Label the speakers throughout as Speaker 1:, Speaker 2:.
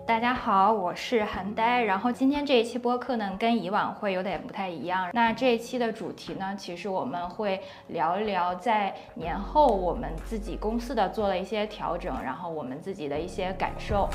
Speaker 1: 大家好，我是韩呆。然后今天这一期播客呢，跟以往会有点不太一样。那这一期的主题呢，其实我们会聊一聊在年后我们自己公司的做了一些调整，然后我们自己的一些感受。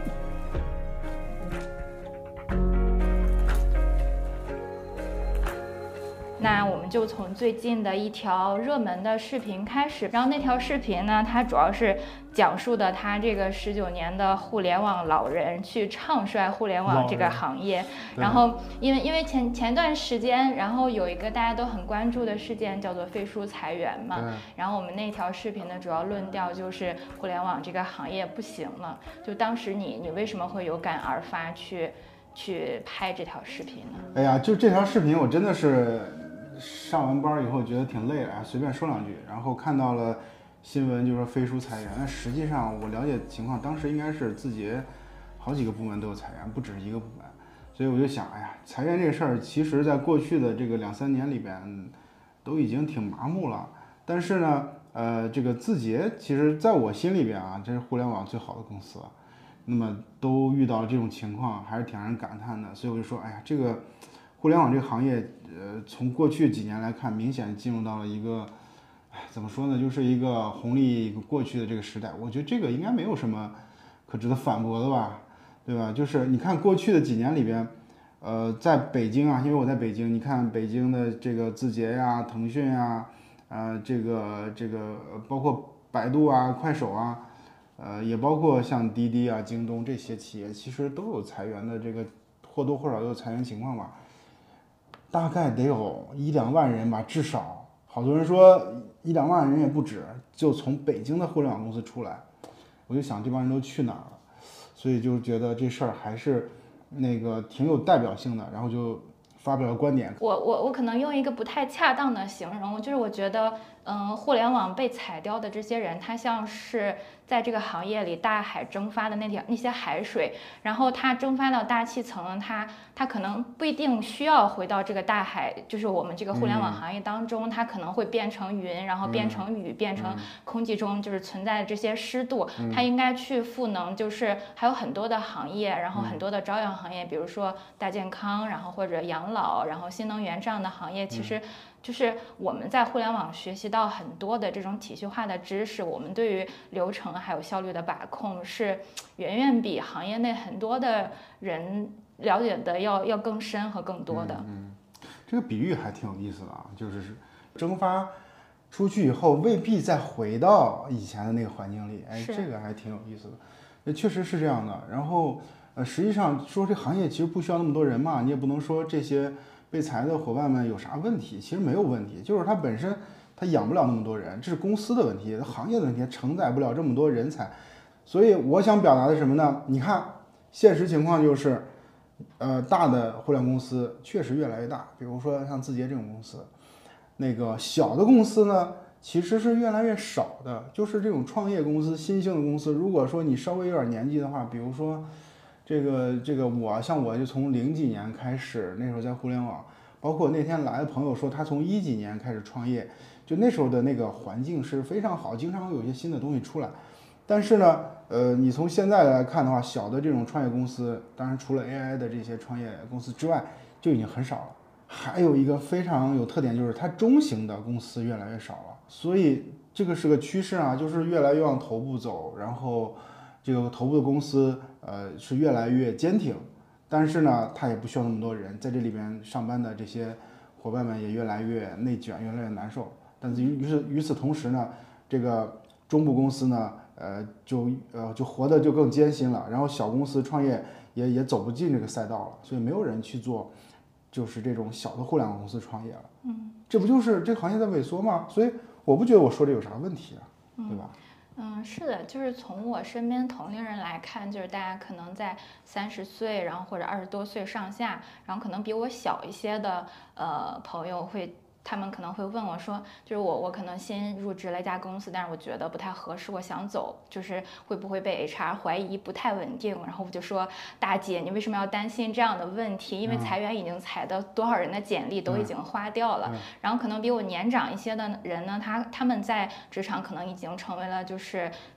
Speaker 1: 那我们就从最近的一条热门的视频开始，然后那条视频呢，它主要是讲述的他这个19年的互联网老人去唱衰互联网这个行业。然后因为前段时间，然后有一个大家都很关注的事件叫做飞书裁员嘛，然后我们那条视频的主要论调就是互联网这个行业不行了。就当时你为什么会有感而发去拍这条视频呢？
Speaker 2: 哎呀，就这条视频我真的是上完班以后觉得挺累的，随便说两句，然后看到了新闻就说飞书裁员，但实际上我了解情况，当时应该是字节好几个部门都有裁员，不只是一个部门，所以我就想，哎呀，裁员这个事儿，其实在过去的这个2-3年里边都已经挺麻木了，但是呢，这个字节其实在我心里边啊，这是互联网最好的公司了，那么都遇到了这种情况，还是挺让人感叹的，所以我就说，哎呀，这个互联网这个行业，从过去几年来看，明显进入到了一个，怎么说呢，就是一个红利过去的这个时代。我觉得这个应该没有什么可值得反驳的吧，对吧？就是你看过去的几年里边，在北京啊，因为我在北京，你看北京的这个字节呀、腾讯呀，这个包括百度啊、快手啊，也包括像滴滴啊、京东这些企业，其实都有裁员的这个或多或少都有裁员情况吧。大概得有1-2万人吧，至少。好多人说1-2万人也不止，就从北京的互联网公司出来，我就想这帮人都去哪儿了，所以就觉得这事儿还是那个挺有代表性的，然后就发表了观点。
Speaker 1: 我可能用一个不太恰当的形容，就是我觉得，互联网被裁掉的这些人，他像是在这个行业里大海蒸发的那些海水，然后它蒸发到大气层，它可能不一定需要回到这个大海，就是我们这个互联网行业当中，它可能会变成云，然后变成雨，变成空气中就是存在的这些湿度，它应该去赋能，就是还有很多的行业，然后很多的朝阳行业，比如说大健康，然后或者养老，然后新能源这样的行业，其实就是我们在互联网学习到很多的这种体系化的知识，我们对于流程还有效率的把控是远远比行业内很多的人了解的要更深和更多的。
Speaker 2: 这个比喻还挺有意思的啊，就是蒸发出去以后未必再回到以前的那个环境里，哎，这个还挺有意思的，确实是这样的。然后实际上说这行业其实不需要那么多人嘛，你也不能说这些被裁的伙伴们有啥问题，其实没有问题，就是它本身它养不了那么多人，这是公司的问题，行业的问题，承载不了这么多人才。所以我想表达的是什么呢？你看现实情况就是，大的互联网公司确实越来越大，比如说像字节这种公司，那个小的公司呢，其实是越来越少的，就是这种创业公司、新兴的公司，如果说你稍微有点年纪的话，比如说这个我就从00几年开始，那时候在互联网，包括那天来的朋友说他从10几年开始创业，就那时候的那个环境是非常好，经常会有一些新的东西出来。但是呢，你从现在来看的话，小的这种创业公司，当然除了 AI 的这些创业公司之外，就已经很少了。还有一个非常有特点，就是它中型的公司越来越少了，所以这个是个趋势啊，就是越来越往头部走，然后这个头部的公司是越来越坚挺，但是呢，它也不需要那么多人，在这里边上班的这些伙伴们也越来越内卷，越来越难受。但是与此同时呢，这个中部公司呢，就活得就更艰辛了，然后小公司创业也走不进这个赛道了，所以没有人去做。就是这种小的互联网公司创业了，这不就是这个行业在萎缩吗？所以我不觉得我说这有啥问题啊，对吧？
Speaker 1: 是的，就是从我身边同龄人来看，就是大家可能在30岁，然后或者20多岁上下，然后可能比我小一些的朋友他们可能会问我说，就是我可能新入职了一家公司，但是我觉得不太合适，我想走，就是会不会被 HR 怀疑不太稳定？然后我就说，大姐，你为什么要担心这样的问题？因为裁员已经裁的多少人的简历都已经花掉了，然后可能比我年长一些的人呢，他们在职场可能已经成为了就是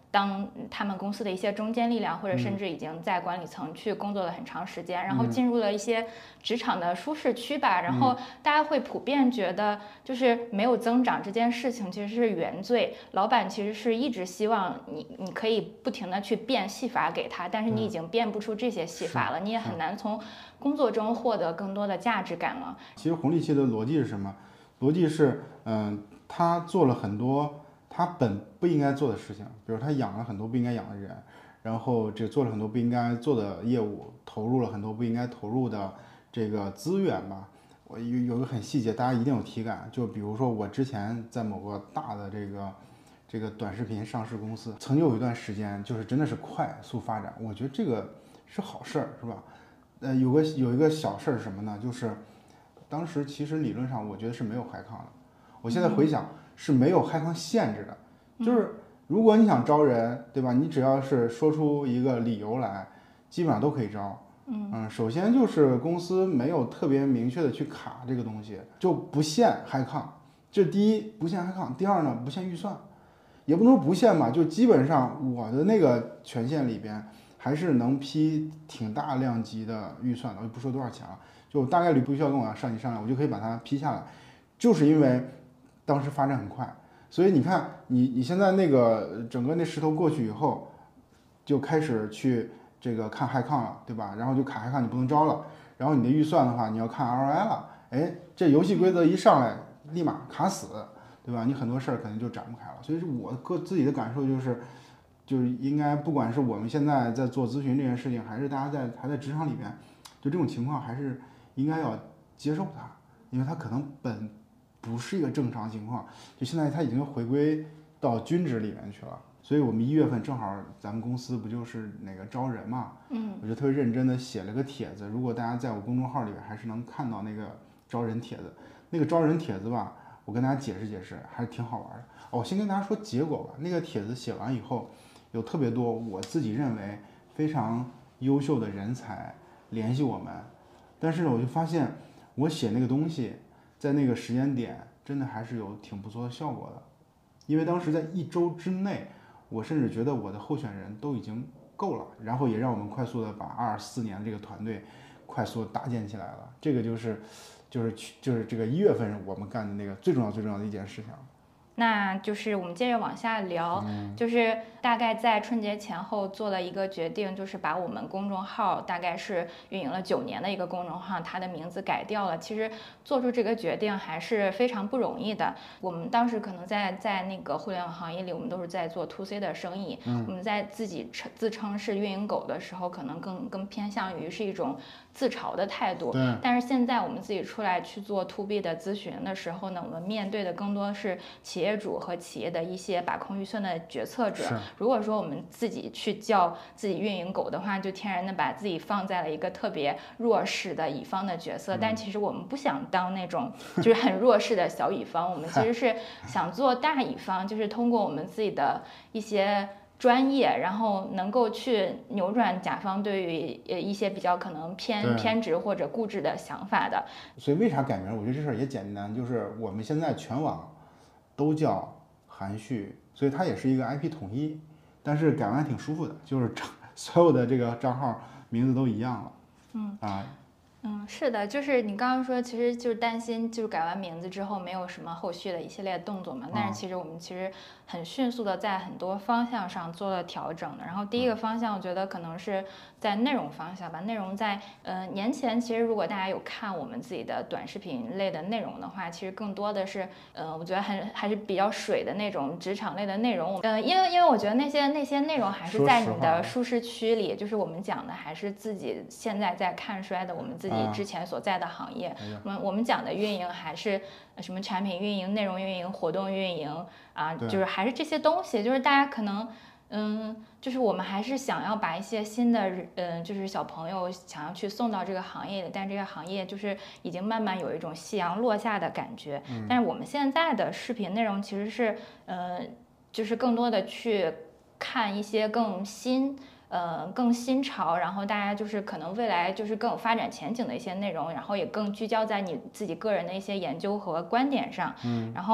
Speaker 1: 当他们公司的一些中坚力量，或者甚至已经在管理层去工作了很长时间，然后进入了一些职场的舒适区吧，然后大家会普遍觉得，就是没有增长这件事情其实是原罪，老板其实是一直希望你可以不停的去变戏法给他，但是你已经变不出这些戏法了，你也很难从工作中获得更多的价值感了。
Speaker 2: 其实红利期的逻辑是什么？逻辑是，他做了很多他本不应该做的事情，比如他养了很多不应该养的人，然后这做了很多不应该做的业务，投入了很多不应该投入的这个资源吧。我有个很细节，大家一定有体感，就比如说我之前在某个大的这个短视频上市公司，曾经有一段时间就是真的是快速发展，我觉得这个是好事儿，是吧？有一个小事儿是什么呢？就是当时其实理论上我觉得是没有海康的，我现在回想是没有海康限制的，就是如果你想招人，对吧？你只要是说出一个理由来，基本上都可以招。首先就是公司没有特别明确的去卡这个东西，就不限海康。这第一不限海康，第二呢不限预算，也不能说不限吧，就基本上我的那个权限里边还是能批挺大量级的预算的，我就不说多少钱了，就大概率不需要跟我上级商量，我就可以把它批下来，就是因为当时发展很快，所以你看你现在那个整个那势头过去以后，就开始去这个看海康了，对吧？然后就卡海康你不能招了，然后你的预算的话你要看 ROI 了，哎，这游戏规则一上来立马卡死，对吧？你很多事儿可能就展不开了。所以我自己的感受就是，就是应该不管是我们现在在做咨询这件事情，还是大家还在职场里面，就这种情况还是应该要接受它，因为它可能不是一个正常情况，就现在它已经回归到均值里面去了。所以我们1月份正好咱们公司不就是那个招人嘛，我就特别认真的写了个帖子，如果大家在我公众号里边还是能看到那个招人帖子，那个招人帖子吧，我跟大家解释解释，还是挺好玩的。我先跟大家说结果吧，那个帖子写完以后，有特别多我自己认为非常优秀的人才联系我们，但是呢，我就发现我写那个东西，在那个时间点真的还是有挺不错的效果的，因为当时在1周之内。我甚至觉得我的候选人都已经够了，然后也让我们快速的把24年的这个团队快速搭建起来了。这个就是这个1月份我们干的那个最重要的一件事情。
Speaker 1: 那就是我们接着往下聊，就是大概在春节前后做了一个决定，就是把我们公众号大概是运营了9年的一个公众号，它的名字改掉了。其实做出这个决定还是非常不容易的。我们当时可能在那个互联网行业里，我们都是在做 to C 的生意，我们在自称是运营狗的时候，可能更偏向于是一种自嘲的态度。但是现在我们自己出来去做 to B 的咨询的时候呢，我们面对的更多是企业主和企业的一些把控预算的决策者。如果说我们自己去叫自己运营狗的话，就天然的把自己放在了一个特别弱势的乙方的角色。但其实我们不想当那种就是很弱势的小乙方，我们其实是想做大乙方，就是通过我们自己的一些专业，然后能够去扭转甲方对于一些比较可能偏执或者固执的想法的。
Speaker 2: 所以为啥改名？我觉得这事儿也简单，就是我们现在全网都叫含蓄，所以它也是一个 IP 统一，但是改完还挺舒服的，就是所有的这个账号名字都一样了。
Speaker 1: 是的，就是你刚刚说，其实就是担心，就是改完名字之后没有什么后续的一系列动作嘛。但是其实我们其实很迅速的在很多方向上做了调整的。然后第一个方向，我觉得可能是在内容方向吧。内容在年前，其实如果大家有看我们自己的短视频类的内容的话，其实更多的是我觉得还是比较水的那种职场类的内容。因为我觉得那些内容还是在你的舒适区里，就是我们讲的还是自己现在在看衰的我们自己之前所在的行业。我们讲的运营还是什么产品运营、内容运营、活动运营啊，就是还是这些东西。就是大家可能就是我们还是想要把一些新的就是小朋友想要去送到这个行业里，但这个行业就是已经慢慢有一种夕阳落下的感觉。但是我们现在的视频内容其实是就是更多的去看一些更新潮，然后大家就是可能未来就是更有发展前景的一些内容，然后也更聚焦在你自己个人的一些研究和观点上。然后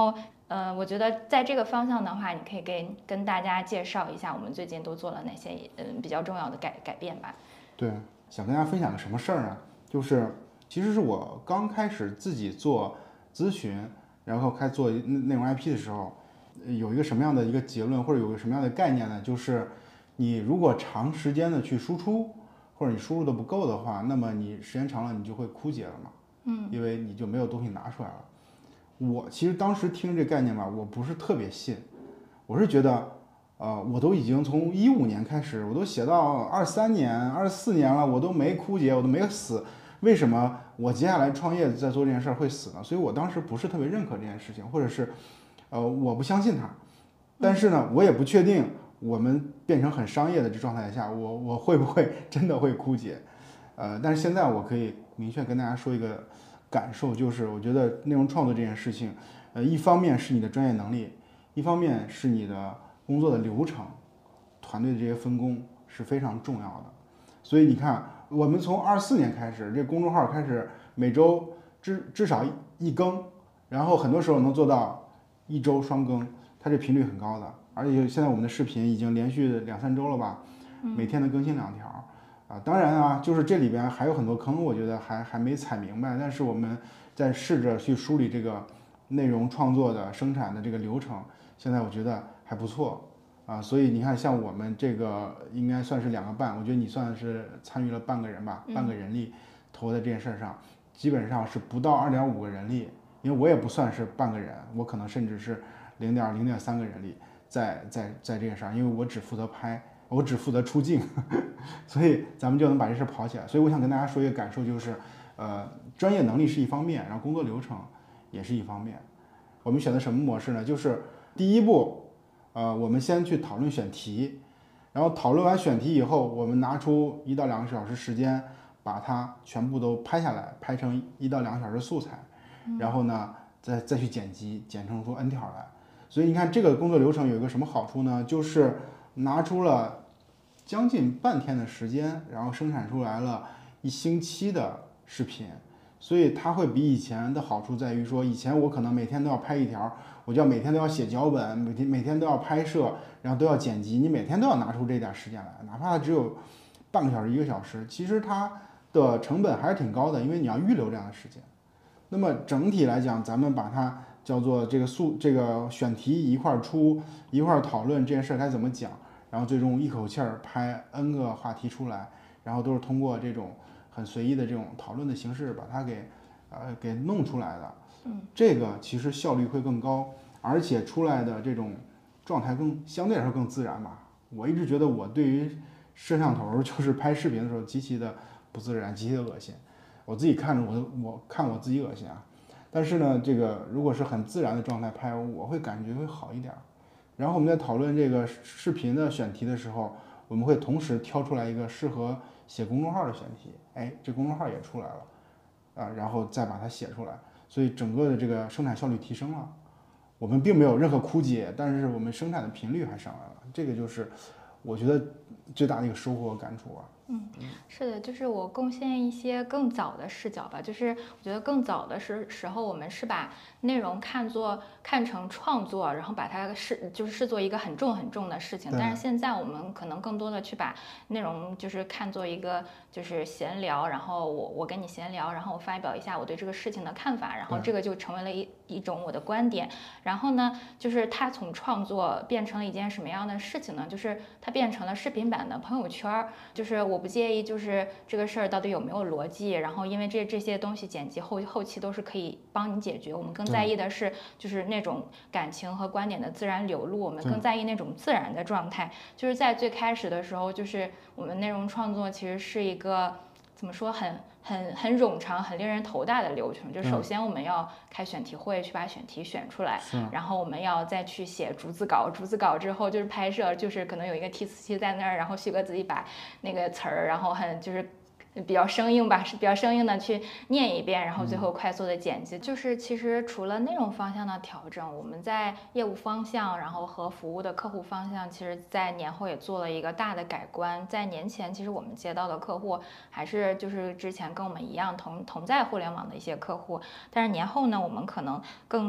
Speaker 1: 我觉得在这个方向的话，你可以跟大家介绍一下我们最近都做了哪些比较重要的改变吧。
Speaker 2: 对，想跟大家分享个什么事儿呢？就是其实是我刚开始自己做咨询，然后开始做内容 IP 的时候，有一个什么样的一个结论，或者有个什么样的概念呢？就是你如果长时间的去输出，或者你输入的不够的话，那么你时间长了你就会枯竭了嘛。因为你就没有东西拿出来了。我其实当时听这概念吧，我不是特别信，我是觉得，我都已经从15年开始，我都写到23年、24年了，我都没枯竭，我都没死，为什么我接下来创业在做这件事儿会死呢？所以我当时不是特别认可这件事情，或者是，我不相信它。但是呢，我也不确定我们变成很商业的这状态下，我会不会真的会枯竭？但是现在我可以明确跟大家说一个感受，就是我觉得内容创作这件事情，一方面是你的专业能力，一方面是你的工作的流程，团队的这些分工是非常重要的。所以你看，我们从24年开始，这公众号开始每周至少一更，然后很多时候能做到1周双更，它这频率很高的。而且现在我们的视频已经连续2-3周了吧，每天能更新2条。当然啊，就是这里边还有很多坑，我觉得还没踩明白，但是我们在试着去梳理这个内容创作的生产的这个流程，现在我觉得还不错所以你看，像我们这个应该算是2个半，我觉得你算是参与了半个人吧，半个人力投在这件事上，基本上是不到2.5个人力，因为我也不算是半个人，我可能甚至是0.3个人力在这件事上，因为我只负责拍。我只负责出镜，所以咱们就能把这事跑起来。所以我想跟大家说一个感受，就是，专业能力是一方面，然后工作流程也是一方面。我们选择什么模式呢？就是第一步，我们先去讨论选题，然后讨论完选题以后，我们拿出1到2个小时时间，把它全部都拍下来，拍成1到2个小时素材，然后呢，再去剪辑，剪成出 N 条来。所以你看这个工作流程有一个什么好处呢？就是拿出了将近半天的时间，然后生产出来了1星期的视频，所以它会比以前的好处在于说，以前我可能每天都要拍1条，我就要每天都要写脚本，每天都要拍摄，然后都要剪辑，你每天都要拿出这点时间来，哪怕它只有半个小时、1个小时，其实它的成本还是挺高的，因为你要预留这样的时间。那么整体来讲，咱们把它叫做这个选题一块出，一块讨论这件事该怎么讲。然后最终一口气儿拍 N 个话题出来，然后都是通过这种很随意的这种讨论的形式把它给弄出来的。这个其实效率会更高，而且出来的这种状态相对来说更自然吧。我一直觉得我对于摄像头就是拍视频的时候极其的不自然，极其的恶心。我自己看着我看我自己恶心啊。但是呢，这个如果是很自然的状态拍，我会感觉会好一点。然后我们在讨论这个视频的选题的时候，我们会同时挑出来一个适合写公众号的选题，这公众号也出来了，然后再把它写出来，所以整个的这个生产效率提升了。我们并没有任何枯竭，但是我们生产的频率还上来了，这个就是我觉得最大的一个收获和感触啊。
Speaker 1: 是的，就是我贡献一些更早的视角吧。就是我觉得更早的时候，我们是把内容看成创作，然后把它视作一个很重的事情。但是现在我们可能更多的去把内容就是看作一个就是闲聊，然后我跟你闲聊，然后我发表一下我对这个事情的看法，然后这个就成为了一种我的观点。然后呢，就是它从创作变成了一件什么样的事情呢？就是它变成了视频版的朋友圈，就是我不介意，就是这个事儿到底有没有逻辑，然后因为这些东西剪辑后期都是可以帮你解决。我们更在意的是就是那种感情和观点的自然流露，我们更在意那种自然的状态。就是在最开始的时候，就是我们内容创作其实是一个怎么说很冗长、很令人头大的流程。就首先我们要开选题会，去把选题选出来，然后我们要再去写逐字稿，逐字稿之后就是拍摄，就是可能有一个提词器在那儿，然后旭哥自己把那个词儿，然后就是比较生硬吧，是比较生硬的去念一遍，然后最后快速的剪辑。就是其实除了内容方向的调整，我们在业务方向，然后和服务的客户方向，其实在年后也做了一个大的改观。在年前，其实我们接到的客户还是就是之前跟我们一样同在互联网的一些客户，但是年后呢，我们可能更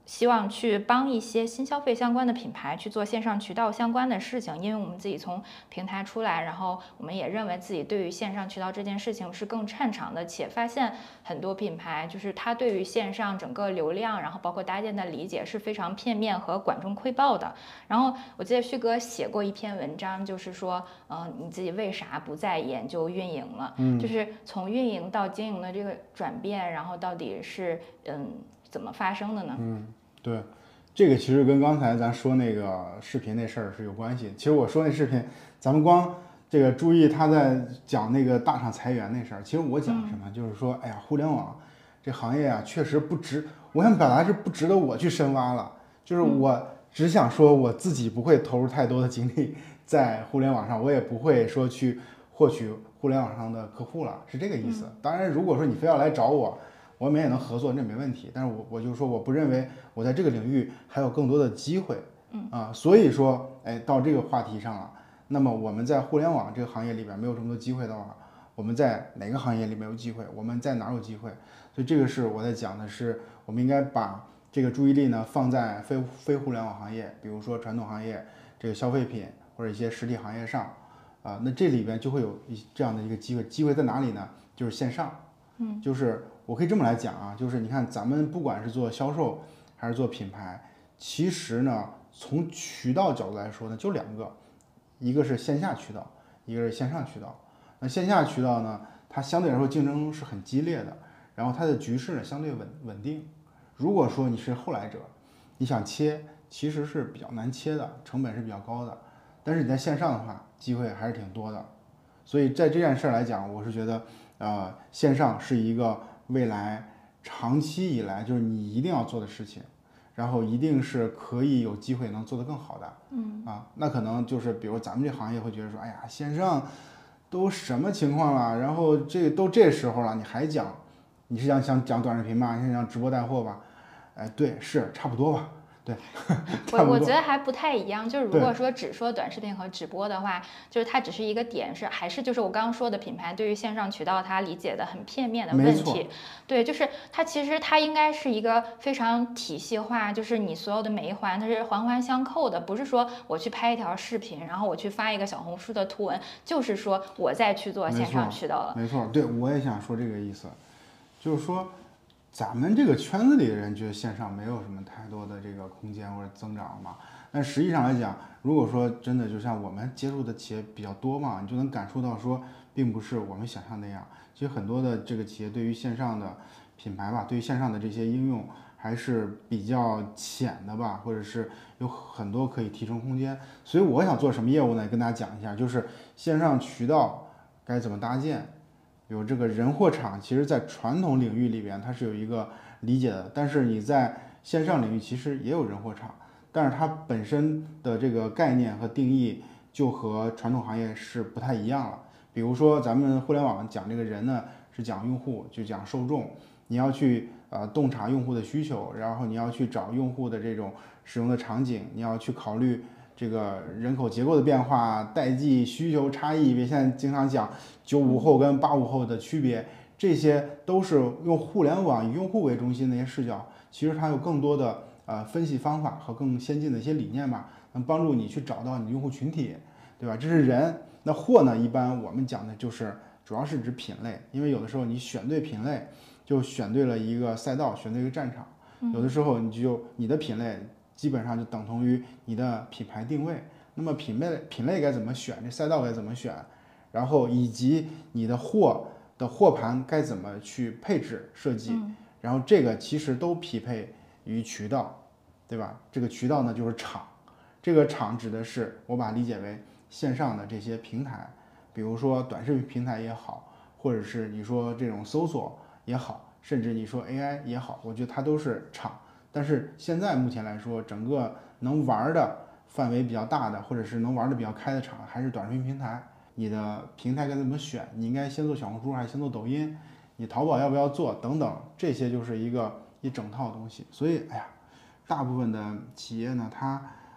Speaker 1: 希望去帮一些新消费相关的品牌去做线上渠道相关的事情，因为我们自己从平台出来，然后我们也认为自己对于线上渠道这件事情是更擅长的，且发现很多品牌就是它对于线上整个流量，然后包括搭建的理解是非常片面和管中窥豹的。然后我记得旭哥写过一篇文章，就是说，你自己为啥不再研究运营了？就是从运营到经营的这个转变，然后到底是怎么发生的呢？
Speaker 2: 对，这个其实跟刚才咱说那个视频那事儿是有关系。其实我说那视频，咱们光这个注意他在讲那个大厂裁员那事儿，其实我讲什么，就是说，哎呀，互联网这行业啊，确实不值，我想表达是不值得我去深挖了。就是我只想说，我自己不会投入太多的精力在互联网上，我也不会说去获取互联网上的客户了，是这个意思。当然，如果说你非要来找我，我们也能合作，那没问题。但是我就说，我不认为我在这个领域还有更多的机会，所以说，哎，到这个话题上了。那么我们在互联网这个行业里边没有这么多机会的话，我们在哪个行业里面有机会？我们在哪儿有机会？所以这个是我在讲的是，我们应该把这个注意力呢放在非互联网行业，比如说传统行业、这个消费品或者一些实体行业上，那这里边就会有这样的一个机会。机会在哪里呢？就是线上。就是我可以这么来讲啊，就是你看咱们不管是做销售还是做品牌，其实呢，从渠道角度来说呢，就两个，一个是线下渠道，一个是线上渠道。那线下渠道呢，它相对来说竞争是很激烈的，然后它的局势呢相对稳定。如果说你是后来者，你想切，其实是比较难切的，成本是比较高的。但是你在线上的话，机会还是挺多的。所以在这件事儿来讲，我是觉得，线上是一个未来长期以来就是你一定要做的事情，然后一定是可以有机会能做得更好的。那可能就是比如咱们这行业会觉得说，哎呀，线上都什么情况了？然后这时候了，你还讲，你是想讲短视频吧？你是讲直播带货吧？哎，对，是差不多吧。对，
Speaker 1: 我觉得还不太一样。就是如果说只说短视频和直播的话，就是它只是一个点，还是就是我刚刚说的品牌对于线上渠道它理解的很片面的问题。对，就是它其实它应该是一个非常体系化，就是你所有的每一环它是环环相扣的，不是说我去拍一条视频，然后我去发一个小红书的图文，就是说我再去做线上渠道了。
Speaker 2: 没错，对，我也想说这个意思，就是说。咱们这个圈子里的人觉得线上没有什么太多的这个空间或者增长嘛，但实际上来讲，如果说真的就像我们接触的企业比较多嘛，你就能感受到说，并不是我们想象那样。其实很多的这个企业对于线上的品牌吧，对于线上的这些应用还是比较浅的吧，或者是有很多可以提升空间。所以我想做什么业务呢？跟大家讲一下，就是线上渠道该怎么搭建。有这个人货场，其实在传统领域里边它是有一个理解的，但是你在线上领域其实也有人货场，但是它本身的这个概念和定义就和传统行业是不太一样了。比如说咱们互联网讲这个人呢，是讲用户，就讲受众，你要去洞察用户的需求，然后你要去找用户的这种使用的场景，你要去考虑这个人口结构的变化、代际需求差异，别现在经常讲95后跟85后的区别，这些都是用互联网以用户为中心的一些视角。其实它有更多的分析方法和更先进的一些理念吧，能帮助你去找到你用户群体，对吧？这是人。那货呢，一般我们讲的就是主要是指品类，因为有的时候你选对品类，就选对了一个赛道，选对一个战场。有的时候你的品类基本上就等同于你的品牌定位。那么品类该怎么选？这赛道该怎么选？然后以及你的货盘该怎么去配置设计？然后这个其实都匹配于渠道，对吧？这个渠道呢就是场，这个场指的是我把它理解为线上的这些平台，比如说短视频平台也好，或者是你说这种搜索也好，甚至你说 AI 也好，我觉得它都是场。但是现在目前来说，整个能玩的范围比较大的，或者是能玩的比较开的场，还是短视频平台。你的平台该怎么选？你应该先做小红书还是先做抖音？你淘宝要不要做？等等，这些就是一整套东西。所以，哎呀，大部分的企业呢，它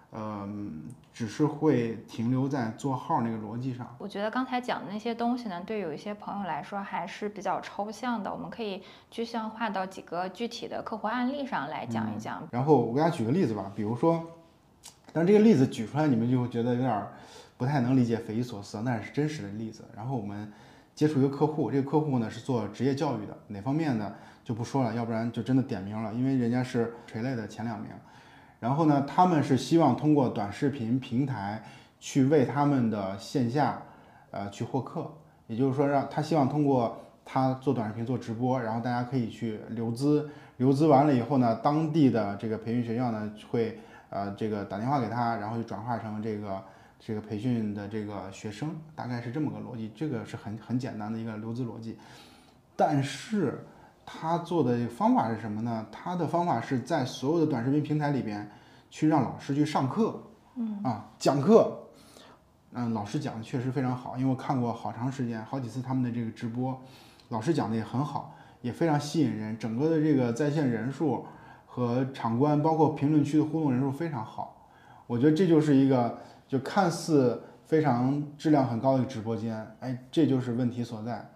Speaker 2: 只是会停留在做号那个逻辑上。
Speaker 1: 我觉得刚才讲的那些东西呢，对有一些朋友来说还是比较抽象的，我们可以具象化到几个具体的客户案例上来讲一讲。
Speaker 2: 然后我给大家举个例子吧，比如说，但这个例子举出来你们就会觉得有点不太能理解，匪夷所思，那是真实的例子。然后我们接触一个客户，这个客户呢是做职业教育的，哪方面呢就不说了，要不然就真的点名了，因为人家是垂类的前2名。然后呢，他们是希望通过短视频平台去为他们的线下去获客，也就是说让他希望通过他做短视频做直播，然后大家可以去留资，留资完了以后呢，当地的这个培训学校呢会这个打电话给他，然后就转化成这个培训的这个学生，大概是这么个逻辑，这个是很简单的一个留资逻辑。但是他做的方法是什么呢？他的方法是在所有的短视频平台里边去让老师去上课，讲课。老师讲的确实非常好，因为我看过好长时间好几次他们的这个直播，老师讲的也很好，也非常吸引人，整个的这个在线人数和场观包括评论区的互动人数非常好。我觉得这就是一个就看似非常质量很高的一个直播间，这就是问题所在。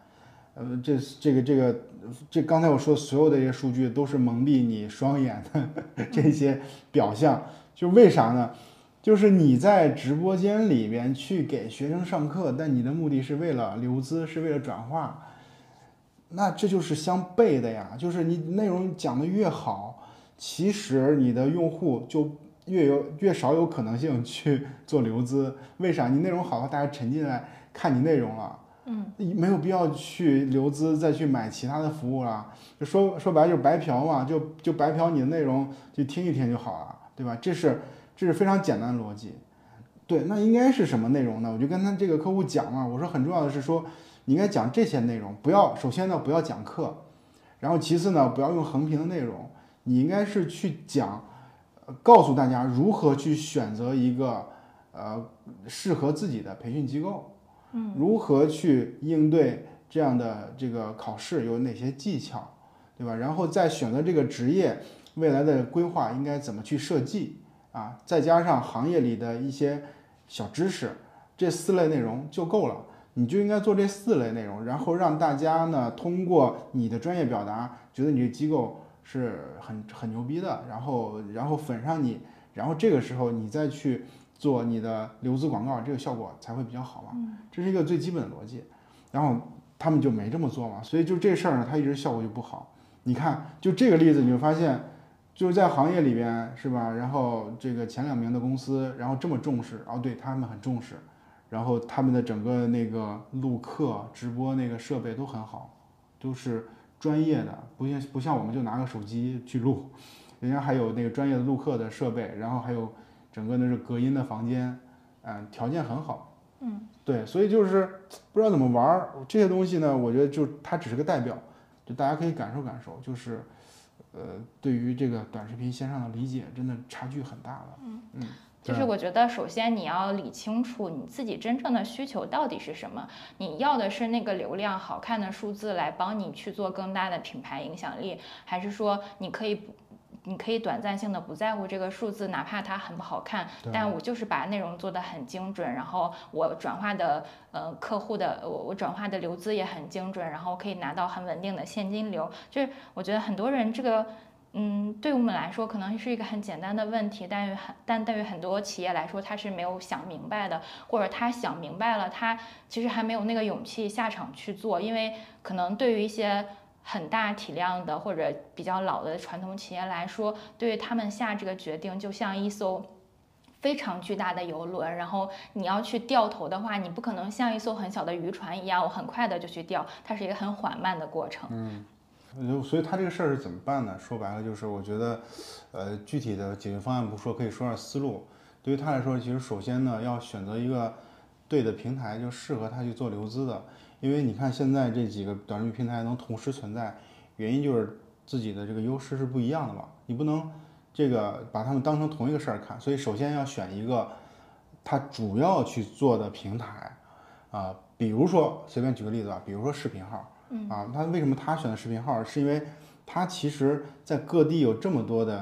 Speaker 2: 这刚才我说所有的这些数据都是蒙蔽你双眼的这些表象，就为啥呢？就是你在直播间里边去给学生上课，但你的目的是为了留资，是为了转化，那这就是相悖的呀。就是你内容讲的越好，其实你的用户就越少有可能性去做留资。为啥？你内容好的话，大家沉浸来看你内容了，没有必要去留资再去买其他的服务了。就说白了就是白嫖嘛，就白嫖你的内容，就听一听就好了，对吧？这是非常简单的逻辑。对，那应该是什么内容呢？我就跟他这个客户讲嘛，我说很重要的是说，你应该讲这些内容，首先呢不要讲课，然后其次呢不要用横屏的内容，你应该是去讲，告诉大家如何去选择一个适合自己的培训机构，如何去应对这样的这个考试，有哪些技巧，对吧？然后再选择这个职业未来的规划应该怎么去设计。再加上行业里的一些小知识，这4类内容就够了。你就应该做这4类内容，然后让大家呢通过你的专业表达，觉得你这机构是很牛逼的，然后粉上你，然后这个时候你再去做你的留资广告，这个效果才会比较好嘛。这是一个最基本的逻辑。然后他们就没这么做嘛，所以就这事儿呢，它一直效果就不好。你看，就这个例子，你会发现。就是在行业里边是吧？然后这个前2名的公司，然后这么重视，对他们很重视，然后他们的整个那个录课、直播那个设备都很好，都是专业的，不像我们就拿个手机去录，人家还有那个专业的录课的设备，然后还有整个那是隔音的房间，条件很好，对，所以就是不知道怎么玩这些东西呢？我觉得就它只是个代表，就大家可以感受感受，就是。对于这个短视频线上的理解，真的差距很大了。
Speaker 1: 就是我觉得，首先你要理清楚你自己真正的需求到底是什么。你要的是那个流量、好看的数字来帮你去做更大的品牌影响力，还是说你可以短暂性的不在乎这个数字，哪怕它很不好看，但我就是把内容做得很精准，然后我转化的客户的我转化的流资也很精准，然后可以拿到很稳定的现金流。就是我觉得很多人这个对我们来说可能是一个很简单的问题，但对于很多企业来说他是没有想明白的，或者他想明白了，他其实还没有那个勇气下场去做，因为可能对于一些很大体量的或者比较老的传统企业来说，对于他们下这个决定就像一艘非常巨大的游轮，然后你要去掉头的话，你不可能像一艘很小的渔船一样，我很快的就去掉，它是一个很缓慢的过程。
Speaker 2: 所以他这个事儿是怎么办呢？说白了就是，我觉得，具体的解决方案不说，可以说点思路。对于他来说，其实首先呢，要选择一个对的平台，就适合他去做留资的。因为你看现在这几个短视频平台能同时存在，原因就是自己的这个优势是不一样的嘛，你不能这个把他们当成同一个事儿看。所以首先要选一个他主要去做的平台比如说随便举个例子吧，比如说视频号。他为什么他选的视频号？是因为他其实在各地有这么多的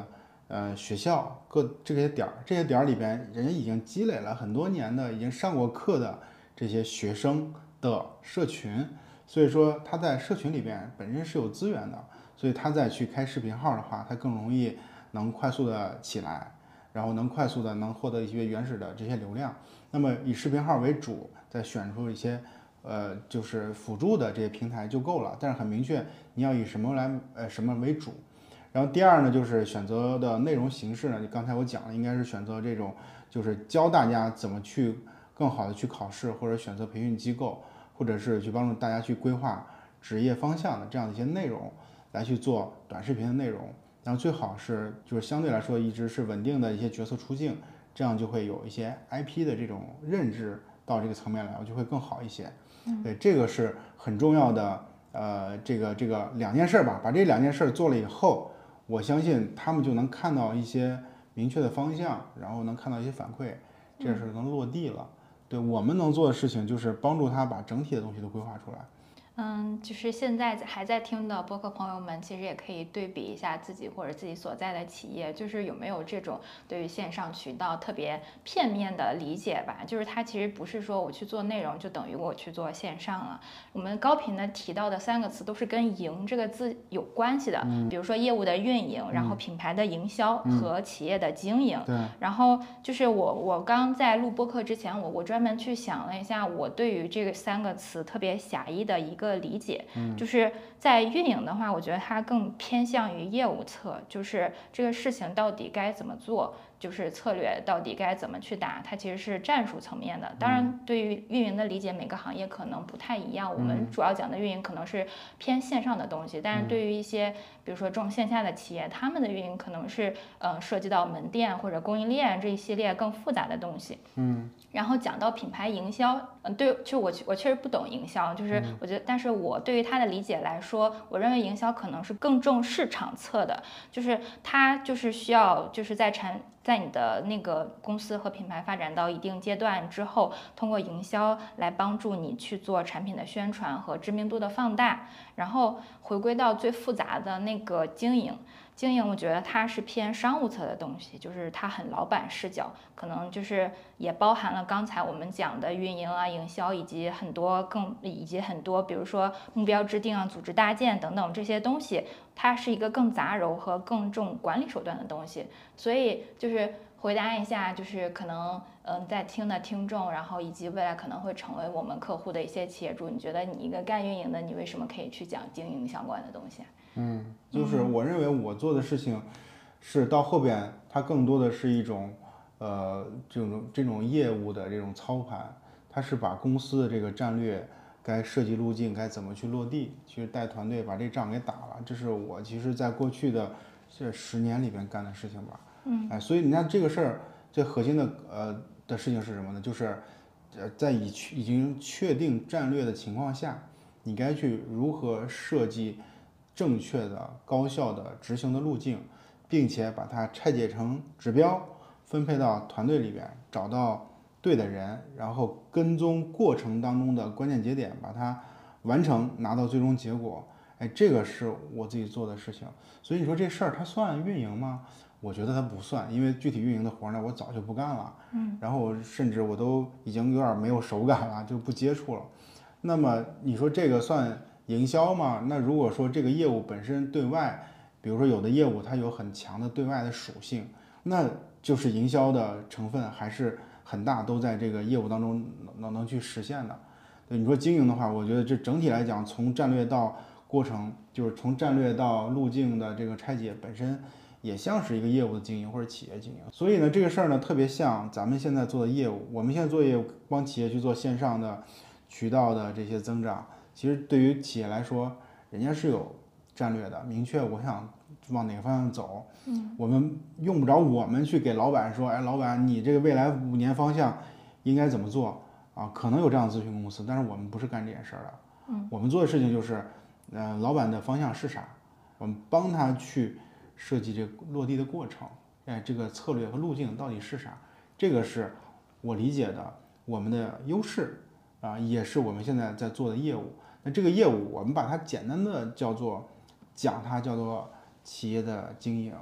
Speaker 2: 学校这些点儿，这些点儿里边，人家已经积累了很多年的，已经上过课的这些学生的社群，所以说他在社群里边本身是有资源的，所以他再去开视频号的话，他更容易能快速的起来，然后能快速的能获得一些原始的这些流量。那么以视频号为主，再选出一些就是辅助的这些平台就够了，但是很明确你要以什么为主。然后第二呢，就是选择的内容形式呢，你刚才我讲了，应该是选择这种就是教大家怎么去更好的去考试，或者选择培训机构，或者是去帮助大家去规划职业方向的这样的一些内容来去做短视频的内容。然后最好是就是相对来说一直是稳定的一些角色出镜，这样就会有一些 IP 的这种认知到这个层面来，就会更好一些。对，这个是很重要的。这个两件事吧，把这两件事做了以后，我相信他们就能看到一些明确的方向，然后能看到一些反馈，这是能落地了。对，我们能做的事情就是帮助他把整体的东西都规划出来。
Speaker 1: 就是现在还在听的播客朋友们，其实也可以对比一下自己或者自己所在的企业，就是有没有这种对于线上渠道特别片面的理解吧。就是它其实不是说我去做内容就等于我去做线上了。我们高频的提到的3个词都是跟营这个字有关系的，比如说业务的运营，然后品牌的营销和企业的经营。然后就是我刚在录播客之前，我专门去想了一下，我对于这个3个词特别狭义的一个理解，就是在运营的话，我觉得它更偏向于业务侧，就是这个事情到底该怎么做，就是策略到底该怎么去打，它其实是战术层面的。当然，对于运营的理解，每个行业可能不太一样。我们主要讲的运营可能是偏线上的东西，但是对于一些比如说重线下的企业，他们的运营可能是涉及到门店或者供应链这一系列更复杂的东西。然后讲到品牌营销，对，就我确实不懂营销，就是我觉得，但是我对于它的理解来说，我认为营销可能是更重市场侧的，就是它就是需要就是在你的那个公司和品牌发展到一定阶段之后，通过营销来帮助你去做产品的宣传和知名度的放大，然后回归到最复杂的那个经营。经营我觉得它是偏商务侧的东西，就是它很老板视角，可能就是也包含了刚才我们讲的运营啊、营销以及很多比如说目标制定啊、组织搭建等等这些东西，它是一个更杂糅和更重管理手段的东西。所以就是回答一下，就是可能在听的听众，然后以及未来可能会成为我们客户的一些企业主，你觉得你一个干运营的，你为什么可以去讲经营相关的东西？
Speaker 2: 就是我认为我做的事情是到后边，它更多的是一种这种业务的这种操盘，它是把公司的这个战略该设计路径该怎么去落地，去带团队把这仗给打了。这是我其实在过去的这10年里边干的事情吧。所以你看这个事儿最核心的事情是什么呢？就是在已经确定战略的情况下，你该去如何设计正确的、高效的执行的路径，并且把它拆解成指标，分配到团队里边，找到对的人，然后跟踪过程当中的关键节点，把它完成，拿到最终结果。这个是我自己做的事情。所以你说这事儿它算运营吗？我觉得它不算，因为具体运营的活呢，我早就不干了。然后甚至我都已经有点没有手感了，就不接触了。那么你说这个算营销吗？那如果说这个业务本身对外，比如说有的业务它有很强的对外的属性，那就是营销的成分还是很大，都在这个业务当中能去实现的。对你说经营的话，我觉得这整体来讲，从战略到过程，就是从战略到路径的这个拆解本身，也像是一个业务的经营或者企业经营。所以呢，这个事儿呢，特别像咱们现在做的业务。我们现在做业务，帮企业去做线上的渠道的这些增长，其实对于企业来说，人家是有战略的，明确我想往哪个方向走。我们用不着我们去给老板说，哎，老板，你这个未来5年方向应该怎么做啊？可能有这样的咨询公司，但是我们不是干这件事儿的。我们做的事情就是，老板的方向是啥，我们帮他去设计这个落地的过程，这个策略和路径到底是啥？这个是我理解的我们的优势啊，也是我们现在在做的业务。那这个业务我们把它简单的讲它叫做企业的经营。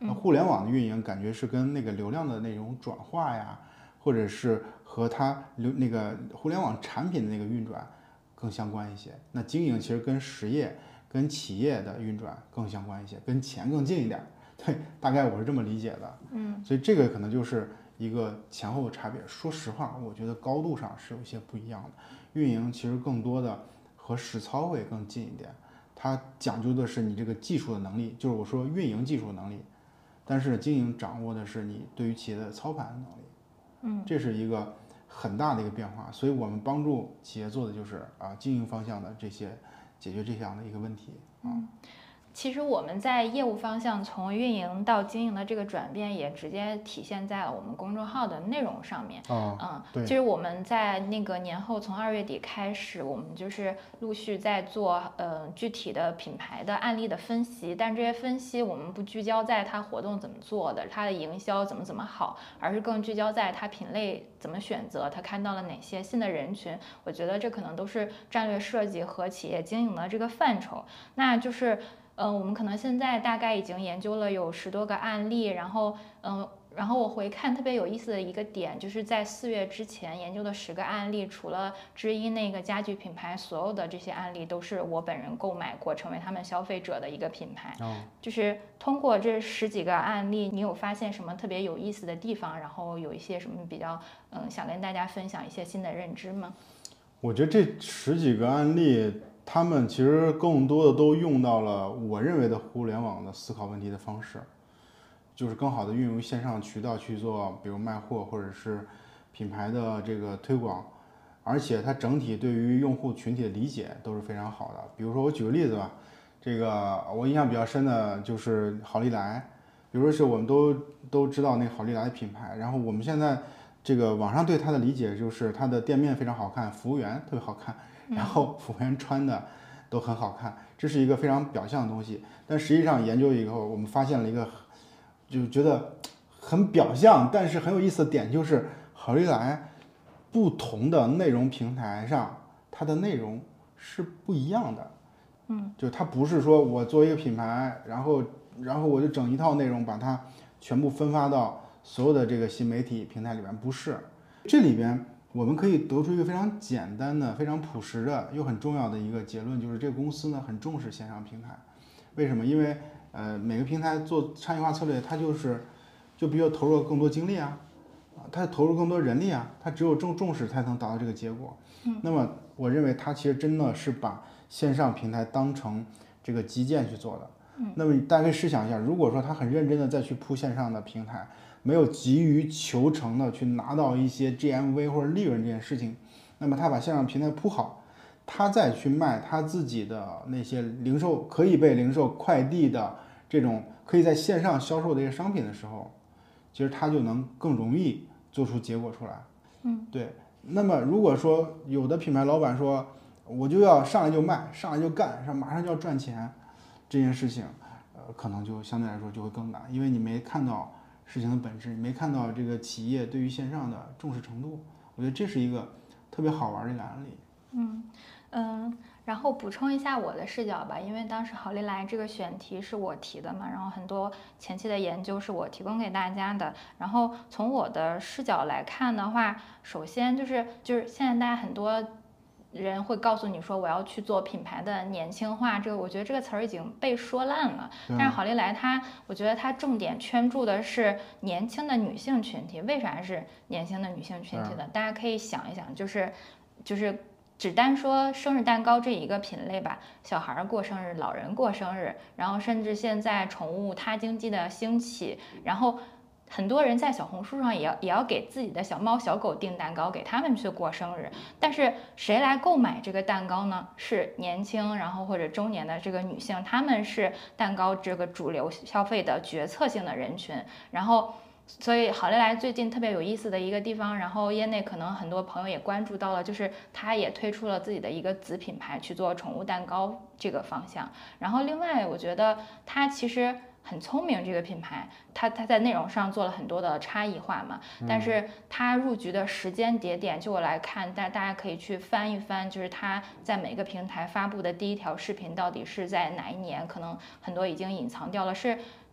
Speaker 2: 那互联网的运营感觉是跟那个流量的那种转化呀，或者是和它那个互联网产品的那个运转更相关一些。那经营其实跟实业、跟企业的运转更相关一些，跟钱更近一点。对，大概我是这么理解的。所以这个可能就是一个前后的差别。说实话，我觉得高度上是有一些不一样的。运营其实更多的和实操会更近一点，它讲究的是你这个技术的能力，就是我说运营技术能力，但是经营掌握的是你对于企业的操盘能力。这是一个很大的一个变化。所以我们帮助企业做的就是经营方向的这些解决这样的一个问题
Speaker 1: 其实我们在业务方向从运营到经营的这个转变，也直接体现在了我们公众号的内容上面。
Speaker 2: 对。
Speaker 1: 其实我们在那个年后，从2月底开始，我们就是陆续在做具体的品牌的案例的分析，但这些分析我们不聚焦在它活动怎么做的，它的营销怎么好，而是更聚焦在它品类怎么选择，它看到了哪些新的人群。我觉得这可能都是战略设计和企业经营的这个范畴。那就是我们可能现在大概已经研究了有10多个案例，然后我回看特别有意思的一个点，就是在4月之前研究的10个案例，除了知音那个家具品牌，所有的这些案例都是我本人购买过，成为他们消费者的一个品牌。就是通过这10几个案例，你有发现什么特别有意思的地方？然后有一些什么比较想跟大家分享一些新的认知吗？
Speaker 2: 我觉得这10几个案例，他们其实更多的都用到了我认为的互联网的思考问题的方式，就是更好的运用线上渠道去做，比如卖货或者是品牌的这个推广，而且它整体对于用户群体的理解都是非常好的。比如说我举个例子吧，这个我印象比较深的就是好利来，比如说是我们都知道那个好利来的品牌，然后我们现在这个网上对它的理解就是它的店面非常好看，服务员特别好看。然后服务员穿的都很好看，这是一个非常表象的东西。但实际上研究以后，我们发现了一个就觉得很表象，但是很有意思的点，就是好利来不同的内容平台上，它的内容是不一样的。就它不是说我做一个品牌，然后我就整一套内容把它全部分发到所有的这个新媒体平台里边，不是。这里边我们可以得出一个非常简单的、非常朴实的又很重要的一个结论，就是这个公司呢很重视线上平台。为什么？因为每个平台做差异化策略，它就必须要投入更多精力它投入更多人力它只有重视才能达到这个结果。那么我认为它其实真的是把线上平台当成这个基建去做的。那么大家可以试想一下，如果说他很认真的再去铺线上的平台，没有急于求成的去拿到一些 GMV 或者利润这件事情，那么他把线上平台铺好，他再去卖他自己的那些零售可以被零售快递的这种可以在线上销售的一些商品的时候，其实他就能更容易做出结果出来。对。那么如果说有的品牌老板说我就要上来就卖，上来就干，马上就要赚钱，这件事情可能就相对来说就会更难，因为你没看到事情的本质，你没看到这个企业对于线上的重视程度。我觉得这是一个特别好玩的一个案例。
Speaker 1: 然后补充一下我的视角吧，因为当时好利来这个选题是我提的嘛，然后很多前期的研究是我提供给大家的。然后从我的视角来看的话，首先就是现在大家很多人会告诉你说我要去做品牌的年轻化，这个我觉得这个词儿已经被说烂了。但是好利来我觉得它重点圈住的是年轻的女性群体。为啥是年轻的女性群体的？大家可以想一想，就是只单说生日蛋糕这一个品类吧，小孩过生日、老人过生日，然后甚至现在宠物他经济的兴起，然后很多人在小红书上也要给自己的小猫小狗订蛋糕，给他们去过生日。但是谁来购买这个蛋糕呢？是年轻然后或者中年的这个女性，她们是蛋糕这个主流消费的决策性的人群。然后所以好利来最近特别有意思的一个地方，然后业内可能很多朋友也关注到了，就是它也推出了自己的一个子品牌去做宠物蛋糕这个方向。然后另外我觉得它其实很聪明，这个品牌它在内容上做了很多的差异化嘛，但是它入局的时间节点，就我来看，大家可以去翻一翻，就是它在每个平台发布的第一条视频到底是在哪一年，可能很多已经隐藏掉了，是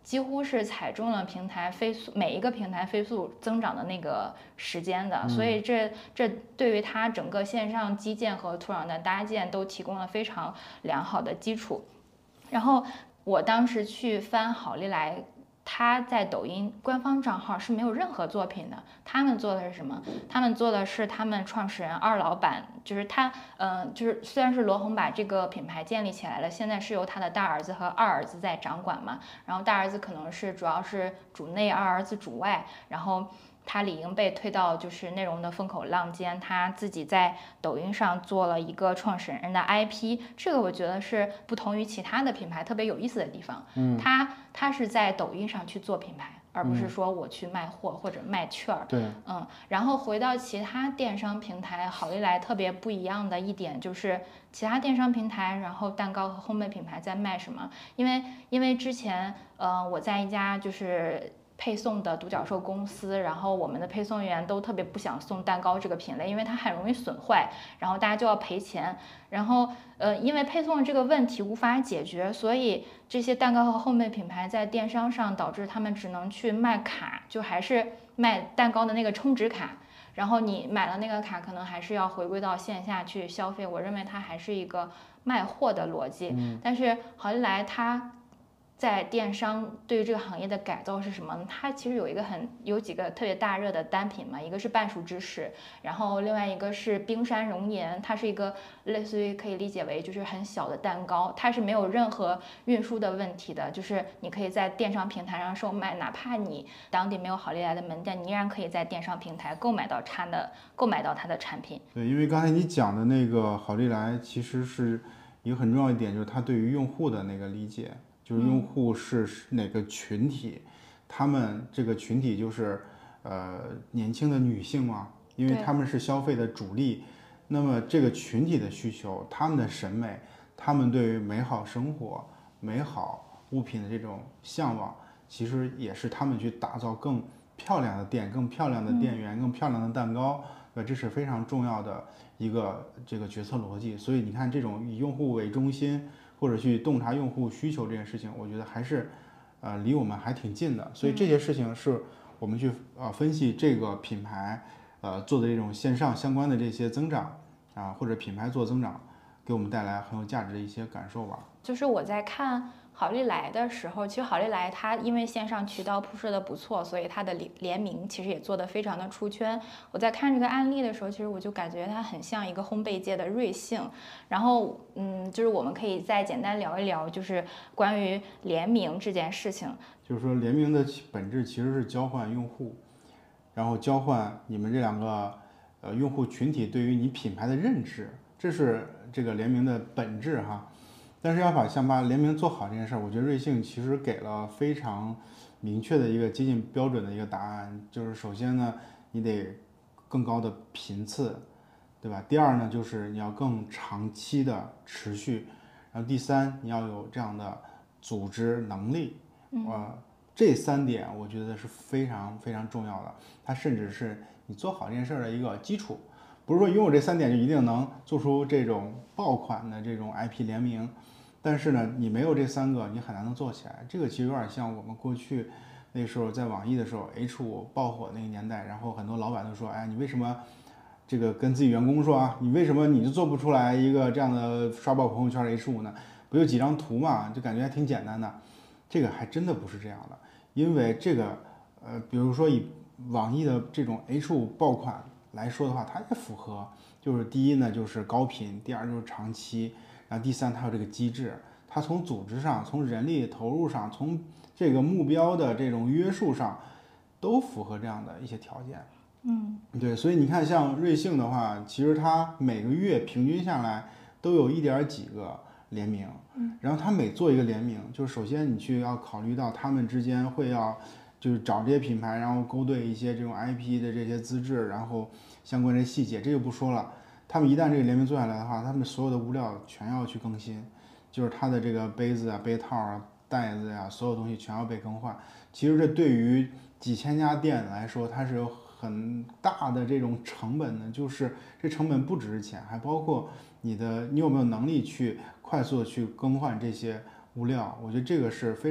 Speaker 1: 几乎是踩中了平台飞速每一个平台飞速增长的那个时间的，所以这对于它整个线上基建和土壤的搭建都提供了非常良好的基础。然后我当时去翻好利来，他在抖音官方账号是没有任何作品的。他们做的是什么？他们做的是他们创始人二老板，就是他，就是虽然是罗红把这个品牌建立起来了，现在是由他的大儿子和二儿子在掌管嘛。然后大儿子可能是主要是主内，二儿子主外，然后他理应被推到就是内容的风口浪尖，他自己在抖音上做了一个创始人的 IP， 这个我觉得是不同于其他的品牌特别有意思的地方。他是在抖音上去做品牌，而不是说我去卖货或者卖券儿。
Speaker 2: 对，
Speaker 1: 然后回到其他电商平台，好利来特别不一样的一点就是，其他电商平台，然后蛋糕和烘焙品牌在卖什么？因为之前我在一家就是配送的独角兽公司，然后我们的配送员都特别不想送蛋糕这个品类，因为它很容易损坏，然后大家就要赔钱。然后因为配送这个问题无法解决，所以这些蛋糕和烘焙品牌在电商上导致他们只能去卖卡，就还是卖蛋糕的那个充值卡。然后你买了那个卡，可能还是要回归到线下去消费。我认为它还是一个卖货的逻辑。但是好利来它在电商对于这个行业的改造是什么呢？它其实有几个特别大热的单品嘛，一个是半熟芝士，然后另外一个是冰山熔岩，它是一个类似于可以理解为就是很小的蛋糕，它是没有任何运输的问题的，就是你可以在电商平台上售卖，哪怕你当地没有好利来的门店，你依然可以在电商平台购买到它的产品。
Speaker 2: 对，因为刚才你讲的那个好利来，其实是一个很重要一点，就是它对于用户的那个理解。就是用户是哪个群体，他们这个群体就是年轻的女性嘛，因为他们是消费的主力，那么这个群体的需求，他们的审美，他们对于美好生活、美好物品的这种向往，其实也是他们去打造更漂亮的店、更漂亮的店员、更漂亮的蛋糕，这是非常重要的一个这个决策逻辑。所以你看，这种以用户为中心，或者去洞察用户需求这件事情，我觉得还是，离我们还挺近的。所以这些事情是我们去分析这个品牌，做的这种线上相关的这些增长或者品牌做增长，给我们带来很有价值的一些感受吧。
Speaker 1: 就是我在看好利来的时候，其实好利来它因为线上渠道铺设的不错，所以它的联名其实也做得非常的出圈。我在看这个案例的时候，其实我就感觉它很像一个烘焙界的瑞幸。然后就是我们可以再简单聊一聊，就是关于联名这件事情。
Speaker 2: 就是说联名的本质其实是交换用户，然后交换你们这两个用户群体对于你品牌的认知，这是这个联名的本质哈。但是想把联名做好这件事儿，我觉得瑞幸其实给了非常明确的一个接近标准的一个答案，就是首先呢，你得更高的频次，对吧？第二呢，就是你要更长期的持续，然后第三，你要有这样的组织能力，这三点我觉得是非常非常重要的，它甚至是你做好这件事儿的一个基础。不是说拥有这三点就一定能做出这种爆款的这种 IP 联名，但是呢，你没有这三个，你很难能做起来。这个其实有点像我们过去那时候在网易的时候 ，H5爆火那个年代，然后很多老板都说，哎，你为什么这个跟自己员工说啊，你为什么你就做不出来一个这样的刷爆朋友圈的 H5呢？不就几张图嘛，就感觉还挺简单的。这个还真的不是这样的，因为这个比如说以网易的这种 H5爆款来说的话，它也符合，就是第一呢就是高频，第二就是长期，然后第三它有这个机制，它从组织上、从人力投入上、从这个目标的这种约束上，都符合这样的一些条件。对，所以你看像瑞幸的话，其实它每个月平均下来都有1点几个联名，然后它每做一个联名，就是首先你要考虑到他们之间会要就是找这些品牌，然后勾兑一些这种 IP 的这些资质，然后相关的细节，这就不说了。他们一旦这个联名做下来的话，他们所有的物料全要去更新，就是它的这个杯子啊、杯套啊、袋子呀、所有东西全要被更换。其实这对于几千家店来说，它是有很大的这种成本的，就是这成本不只是钱，还包括你有没有能力去快速的去更换这些物料。我觉得这个是非常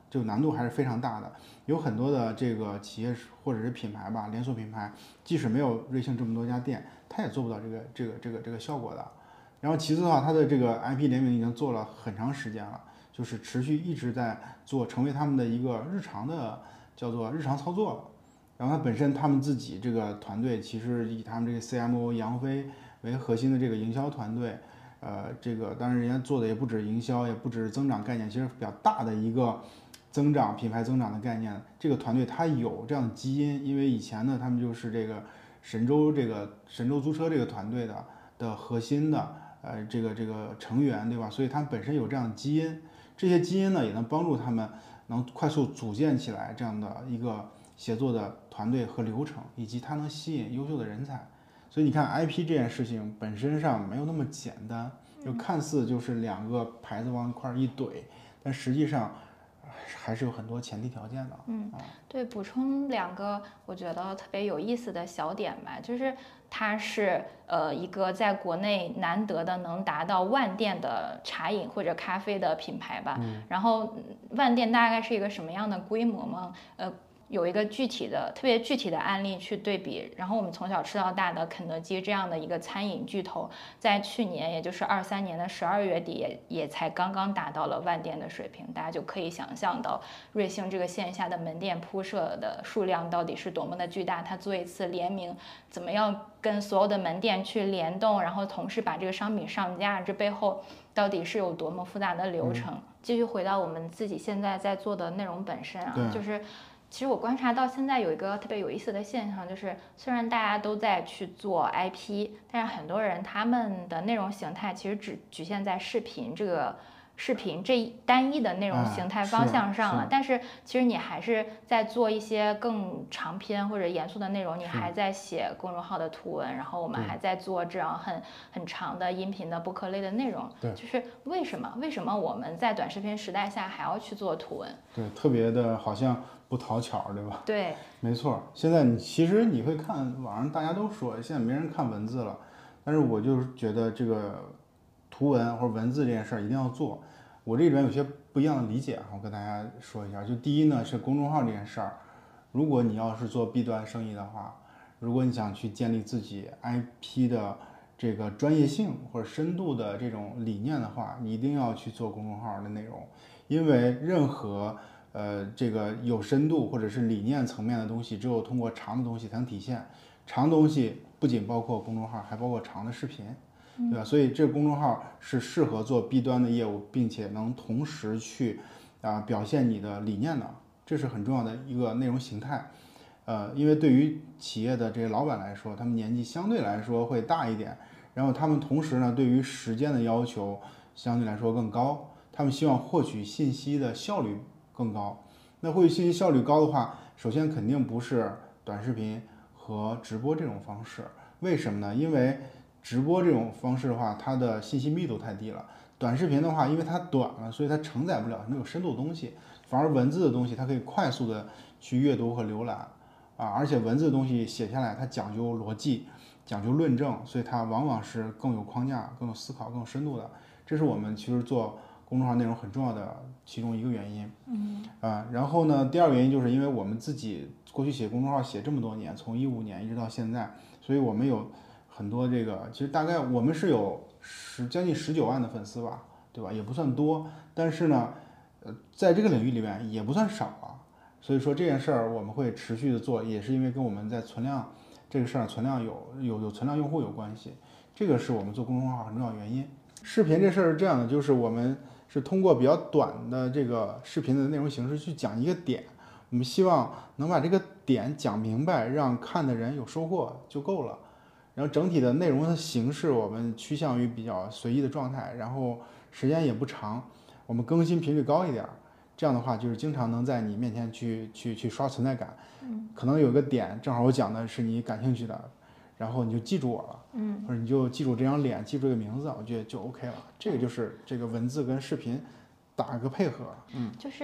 Speaker 2: 这个难度还是非常大的。有很多的这个企业或者是品牌吧，连锁品牌，即使没有瑞幸这么多家店，它也做不到这个效果的。然后其次的话，它的这个 IP 联名已经做了很长时间了，就是持续一直在做，成为他们的一个日常的叫做日常操作了。然后它本身他们自己这个团队其实以他们这个 CMO 杨飞为核心的这个营销团队，这个当然人家做的也不止营销，也不止增长概念，其实比较大的一个品牌增长的概念。这个团队它有这样的基因，因为以前呢他们就是这个神州租车这个团队的核心的这个成员，对吧？所以他们本身有这样的基因，这些基因呢也能帮助他们能快速组建起来这样的一个协作的团队和流程，以及它能吸引优秀的人才。所以你看 IP 这件事情本身上没有那么简单，就看似就是两个牌子往一块一怼，但实际上还是有很多前提条件的。
Speaker 1: 对，补充2个我觉得特别有意思的小点吧，就是它是一个在国内难得的能达到万店的茶饮或者咖啡的品牌吧。然后万店大概是一个什么样的规模吗？有一个特别具体的案例去对比，然后我们从小吃到大的肯德基这样的一个餐饮巨头，在去年也就是23年的12月底也才刚刚达到了万店的水平，大家就可以想象到瑞幸这个线下的门店铺设的数量到底是多么的巨大，它做一次联名怎么样跟所有的门店去联动，然后同时把这个商品上架，这背后到底是有多么复杂的流程。继续回到我们自己现在在做的内容本身啊，就是其实我观察到现在有一个特别有意思的现象，就是虽然大家都在去做 IP， 但是很多人他们的内容形态其实只局限在视频这单一的内容形态方向上了，但是其实你还是在做一些更长篇或者严肃的内容，你还在写公众号的图文，然后我们还在做这样很长的音频的播客类的内容。就是为什么我们在短视频时代下还要去做图文？
Speaker 2: 对，特别的好像不讨巧，对吧？
Speaker 1: 对，
Speaker 2: 没错。现在其实你会看网上大家都说现在没人看文字了，但是我就是觉得这个图文或者文字这件事儿一定要做。我这里边有些不一样的理解，我跟大家说一下。就第一呢是公众号这件事儿，如果你要是做 B 端生意的话，如果你想去建立自己 IP 的这个专业性或者深度的这种理念的话，你一定要去做公众号的内容，因为任何这个有深度或者是理念层面的东西，只有通过长的东西才能体现。长东西不仅包括公众号，还包括长的视频。对吧？所以这个公众号是适合做 B 端的业务，并且能同时去表现你的理念的，这是很重要的一个内容形态。因为对于企业的这些老板来说，他们年纪相对来说会大一点，然后他们同时呢，对于时间的要求相对来说更高，他们希望获取信息的效率更高。那获取信息效率高的话，首先肯定不是短视频和直播这种方式。为什么呢？因为直播这种方式的话，它的信息密度太低了。短视频的话，因为它短了，所以它承载不了没有深度的东西。反而文字的东西，它可以快速的去阅读和浏览而且文字的东西写下来，它讲究逻辑，讲究论证，所以它往往是更有框架、更有思考、更有深度的。这是我们其实做公众号内容很重要的其中一个原因。然后呢，第二个原因就是因为我们自己过去写公众号写这么多年，从15年一直到现在，所以我们有很多这个，其实大概我们是有将近19万的粉丝吧，对吧？也不算多，但是呢，在这个领域里面也不算少啊。所以说这件事儿我们会持续的做，也是因为跟我们在存量这个事儿存量有存量用户有关系，这个是我们做公众号很重要原因。视频这事儿是这样的，就是我们是通过比较短的这个视频的内容形式去讲一个点，我们希望能把这个点讲明白，让看的人有收获就够了。然后整体的内容的形式，我们趋向于比较随意的状态，然后时间也不长，我们更新频率高一点，这样的话就是经常能在你面前去刷存在感。可能有个点正好我讲的是你感兴趣的，然后你就记住我了，或者你就记住这张脸，记住这个名字，我觉得就 OK 了。这个就是这个文字跟视频打个配合。
Speaker 1: 就是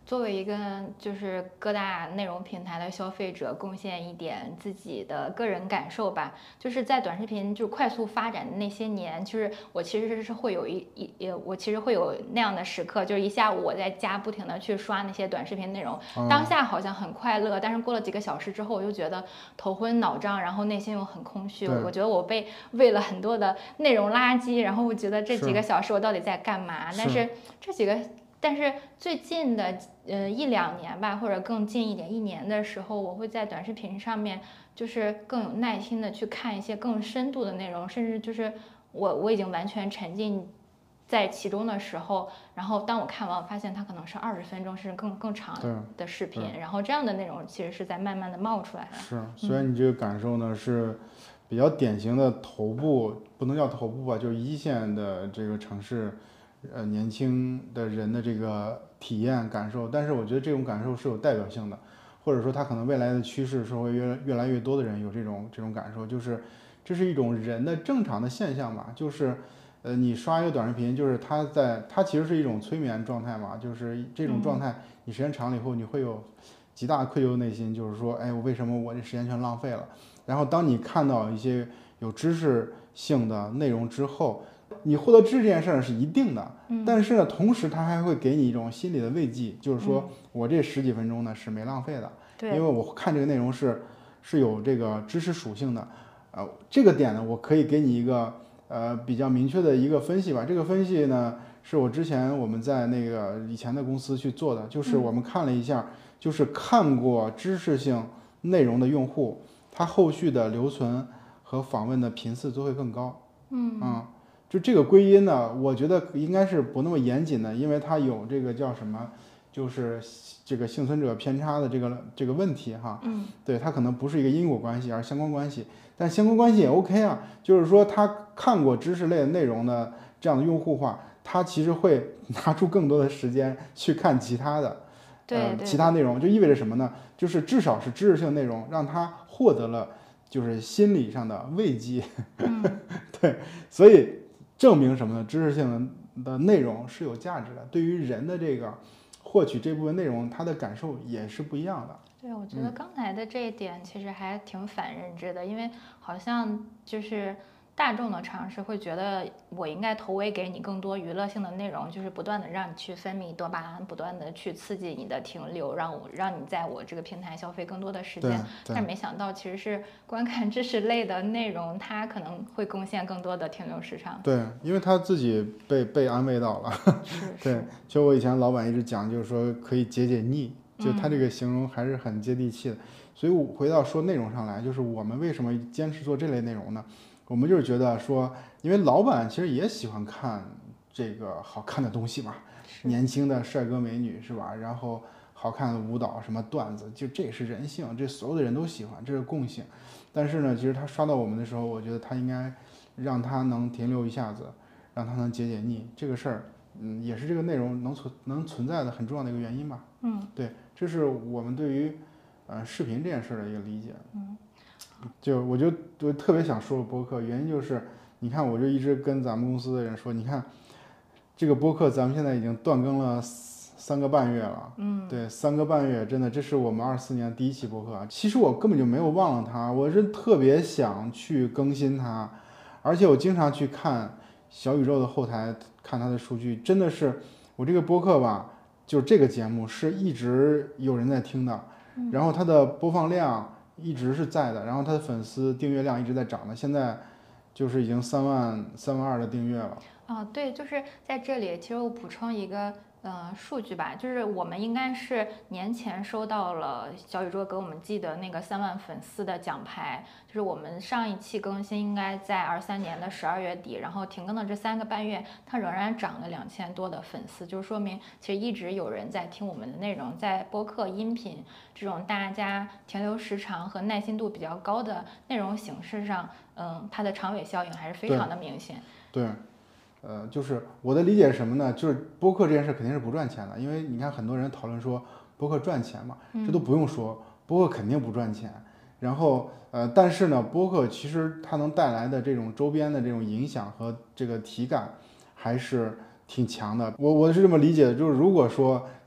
Speaker 1: 作为一个就是各大内容平台的消费者，贡献一点自己的个人感受吧。就是在短视频就快速发展的那些年，就是我其实是会有我其实会有那样的时刻，就是一下午我在家不停的去刷那些短视频内容，当下好像很快乐，但是过了几个小时之后，我就觉得头昏脑胀，然后内心又很空虚。我觉得我被喂了很多的内容垃圾，然后我觉得这几个小时我到底在干嘛？但是最近的1-2年吧，或者更近一点1年的时候，我会在短视频上面就是更有耐心的去看一些更深度的内容，甚至就是我已经完全沉浸在其中的时候，然后当我看完，我发现它可能是20分钟甚至更长的视频，然后这样的内容其实是在慢慢的冒出来的。
Speaker 2: 是，虽然你这个感受呢是比较典型的头部，不能叫头部吧，就是一线的这个城市。年轻的人的这个体验感受，但是我觉得这种感受是有代表性的，或者说他可能未来的趋势是会越来越多的人有这种感受，就是这是一种人的正常的现象吧，就是你刷一个短视频，就是它其实是一种催眠状态嘛，就是这种状态你时间长了以后，你会有极大的愧疚内心，就是说，哎，我为什么我这时间全浪费了？然后当你看到一些有知识性的内容之后，你获得知识这件事儿是一定的，但是呢，同时它还会给你一种心理的慰藉，就是说我这10几分钟呢是没浪费的，因为我看这个内容是有这个知识属性的，这个点呢，我可以给你一个比较明确的一个分析吧。这个分析呢，是我之前我们在那个以前的公司去做的，就是我们看了一下，就是看过知识性内容的用户，他后续的留存和访问的频次都会更高，就这个归因呢，我觉得应该是不那么严谨的，因为它有这个叫什么，就是这个幸存者偏差的这个问题哈。对，它可能不是一个因果关系，而相关关系，但相关关系也 OK 啊。就是说，他看过知识类的内容的这样的用户话，他其实会拿出更多的时间去看其他的，其他内容，就意味着什么呢？就是至少是知识性内容，让他获得了就是心理上的慰藉。对，所以。证明什么呢？知识性的内容是有价值的，对于人的这个获取这部分内容，他的感受也是不一样的。
Speaker 1: 对，我觉得刚才的这一点其实还挺反认知的，因为好像就是大众的常识会觉得我应该投喂给你更多娱乐性的内容，就是不断的让你去分泌多巴胺，不断的去刺激你的停留，让你在我这个平台消费更多的时间。但没想到其实是观看知识类的内容，它可能会贡献更多的停留时长。
Speaker 2: 对，因为他自己被安慰到了。对，就我以前老板一直讲，就是说可以解腻，就他这个形容还是很接地气的。所以我回到说内容上来，就是我们为什么坚持做这类内容呢？我们就是觉得说，因为老板其实也喜欢看这个好看的东西嘛，年轻的帅哥美女是吧？然后好看的舞蹈什么段子，就这也是人性，这所有的人都喜欢，这是共性。但是呢，其实他刷到我们的时候，我觉得他应该让他能停留一下子，让他能解腻，这个事儿，也是这个内容能存在的很重要的一个原因吧。对，这是我们对于视频这件事的一个理解。就我特别想说播客，原因就是你看，我就一直跟咱们公司的人说，你看这个播客咱们现在已经断更了3个半月了，对，3个半月，真的，这是我们24年第1期播客啊。其实我根本就没有忘了它，我是特别想去更新它，而且我经常去看小宇宙的后台看它的数据，真的是我这个播客吧，就这个节目是一直有人在听的，然后它的播放量一直是在的，然后他的粉丝订阅量一直在涨的，现在就是已经3万2的订阅了。
Speaker 1: 对，就是在这里，其实我补充一个数据吧，就是我们应该是年前收到了小宇宙给我们寄的那个3万粉丝的奖牌，就是我们上一期更新应该在23年的12月底，然后停更的这3个半月，它仍然涨了2000多的粉丝，就说明其实一直有人在听我们的内容，在播客音频这种大家停留时长和耐心度比较高的内容形式上，它的长尾效应还是非常的明显。
Speaker 2: 对。就是我的理解是什么呢？就是播客这件事肯定是不赚钱的，因为你看很多人讨论说播客赚钱嘛，这都不用说，播客肯定不赚钱。然后但是呢，播客其实它能带来的这种周边的这种影响和这个体感还是挺强的。我是这么理解的，就是如果说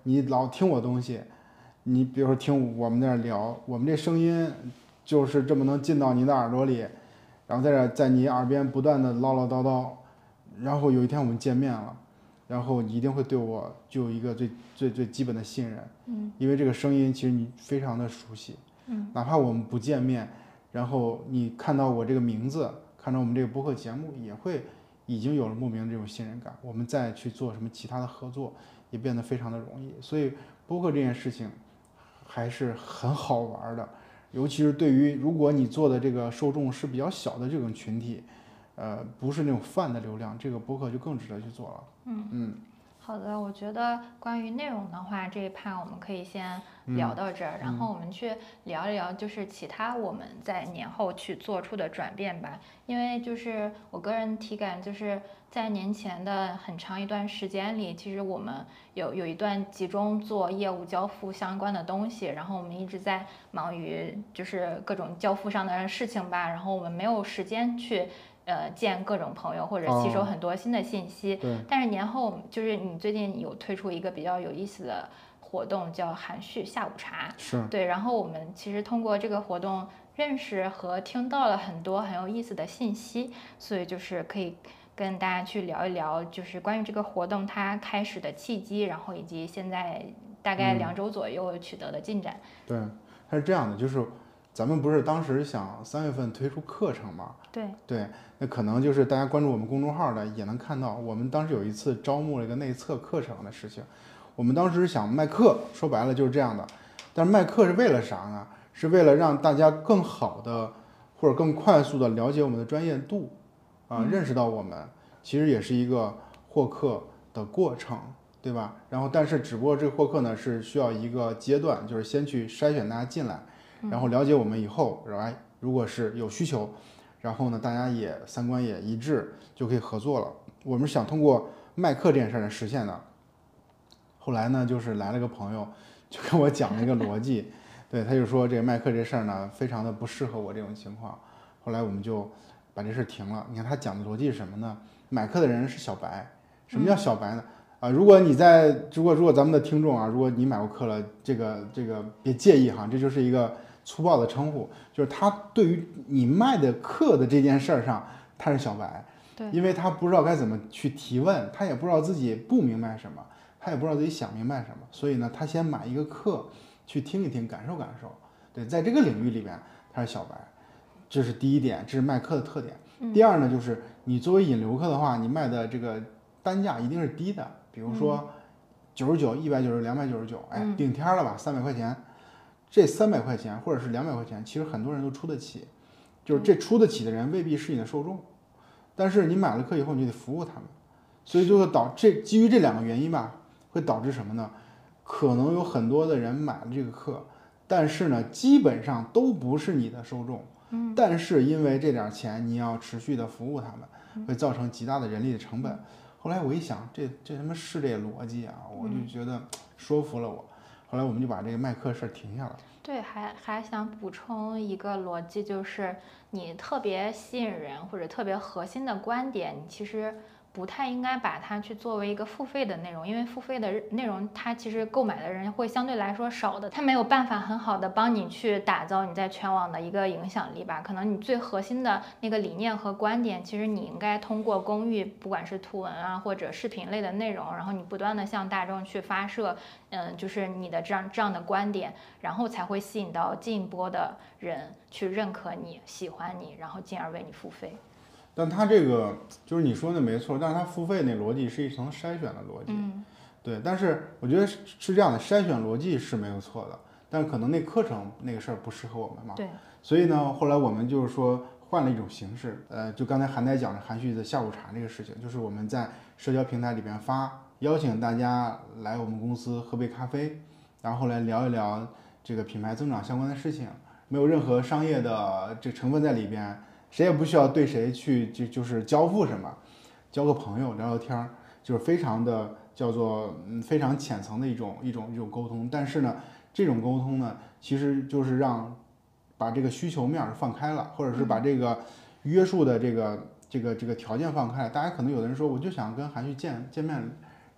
Speaker 2: 你老听我东西，你比如说听我们在这聊，我们这声音就是这么能进到你的耳朵里，然后在你耳边不断的唠唠叨叨，然后有一天我们见面了，然后你一定会对我就有一个最基本的信任，因为这个声音其实你非常的熟悉，哪怕我们不见面，然后你看到我这个名字，看到我们这个播客节目，也会已经有了莫名的这种信任感，我们再去做什么其他的合作也变得非常的容易，所以播客这件事情还是很好玩的。尤其是对于如果你做的这个受众是比较小的这种群体，不是那种泛的流量，这个播客就更值得去做了。
Speaker 1: 好的，我觉得关于内容的话，这一趴我们可以先聊到这儿，然后我们去聊一聊就是其他我们在年后去做出的转变吧。因为就是我个人体感，就是在年前的很长一段时间里，其实我们有一段集中做业务交付相关的东西，然后我们一直在忙于就是各种交付上的事情吧，然后我们没有时间去见各种朋友或者吸收很多新的信息。但是年后就是你最近有推出一个比较有意思的活动，叫含蓄下午茶。对，然后我们其实通过这个活动认识和听到了很多很有意思的信息，所以就是可以跟大家去聊一聊，就是关于这个活动它开始的契机，然后以及现在大概2周左右取得的进展。
Speaker 2: 对，它是这样的，就是咱们不是当时想3月份推出课程吗？对，那可能就是大家关注我们公众号的也能看到，我们当时有一次招募了一个内测课程的事情。我们当时想卖课，说白了就是这样的。但是卖课是为了啥呢？是为了让大家更好的或者更快速的了解我们的专业度，认识到我们其实也是一个获客的过程，对吧？然后但是只不过这个获客呢是需要一个阶段，就是先去筛选大家进来，然后了解我们以后，如果是有需求，然后呢大家也三观也一致，就可以合作了。我们想通过卖课这件事来实现的。后来呢，就是来了个朋友，就跟我讲了一个逻辑，对，他就说这个卖课这事儿呢，非常的不适合我这种情况。后来我们就把这事停了。你看他讲的逻辑是什么呢？买课的人是小白。什么叫小白呢？如果咱们的听众啊，如果你买过课了，这个别介意哈，这就是一个粗暴的称呼，就是他对于你卖的课的这件事儿上，他是小白，
Speaker 1: 对，
Speaker 2: 因为他不知道该怎么去提问，他也不知道自己不明白什么。他也不知道自己想明白什么，所以呢，他先买一个课去听一听，感受感受。对，在这个领域里边，他是小白，这是第一点，这是卖课的特点。第二呢，就是你作为引流课的话，你卖的这个单价一定是低的，比如说99、190、299，顶天了吧，300块钱。这300块钱或者是200块钱，其实很多人都出得起，就是这出得起的人未必是你的受众，但是你买了课以后，你就得服务他们，所以就会基于这2个原因吧。会导致什么呢？可能有很多的人买了这个课，但是呢，基本上都不是你的受众。但是因为这点钱，你要持续的服务他们，会造成极大的人力的成本。后来我一想，这他妈是这逻辑啊，我就觉得说服了我。后来我们就把这个卖课事儿停下了。
Speaker 1: 对，还想补充一个逻辑，就是你特别吸引人或者特别核心的观点，你其实不太应该把它去作为一个付费的内容，因为付费的内容它其实购买的人会相对来说少的，它没有办法很好的帮你去打造你在全网的一个影响力吧。可能你最核心的那个理念和观点，其实你应该通过公域，不管是图文啊或者视频类的内容，然后你不断的向大众去发射，就是你的这样的观点，然后才会吸引到进一波的人去认可你、喜欢你，然后进而为你付费。
Speaker 2: 但它这个就是你说的没错，但是它付费那逻辑是一层筛选的逻辑，对。但是我觉得是这样的，筛选逻辑是没有错的，但可能那课程那个事儿不适合我们嘛，
Speaker 1: 对。
Speaker 2: 所以呢，后来我们就是说换了一种形式，就刚才韩代讲的含蓄的下午茶这个事情，就是我们在社交平台里边邀请大家来我们公司喝杯咖啡，然后来聊一聊这个品牌增长相关的事情，没有任何商业的这成分在里边。谁也不需要对谁去就是交付什么，交个朋友聊聊天儿，就是非常的叫做非常浅层的一种沟通。但是呢，这种沟通呢，其实就是把这个需求面放开了，或者是把这个约束的这个条件放开了。大家可能有的人说，我就想跟韩旭见面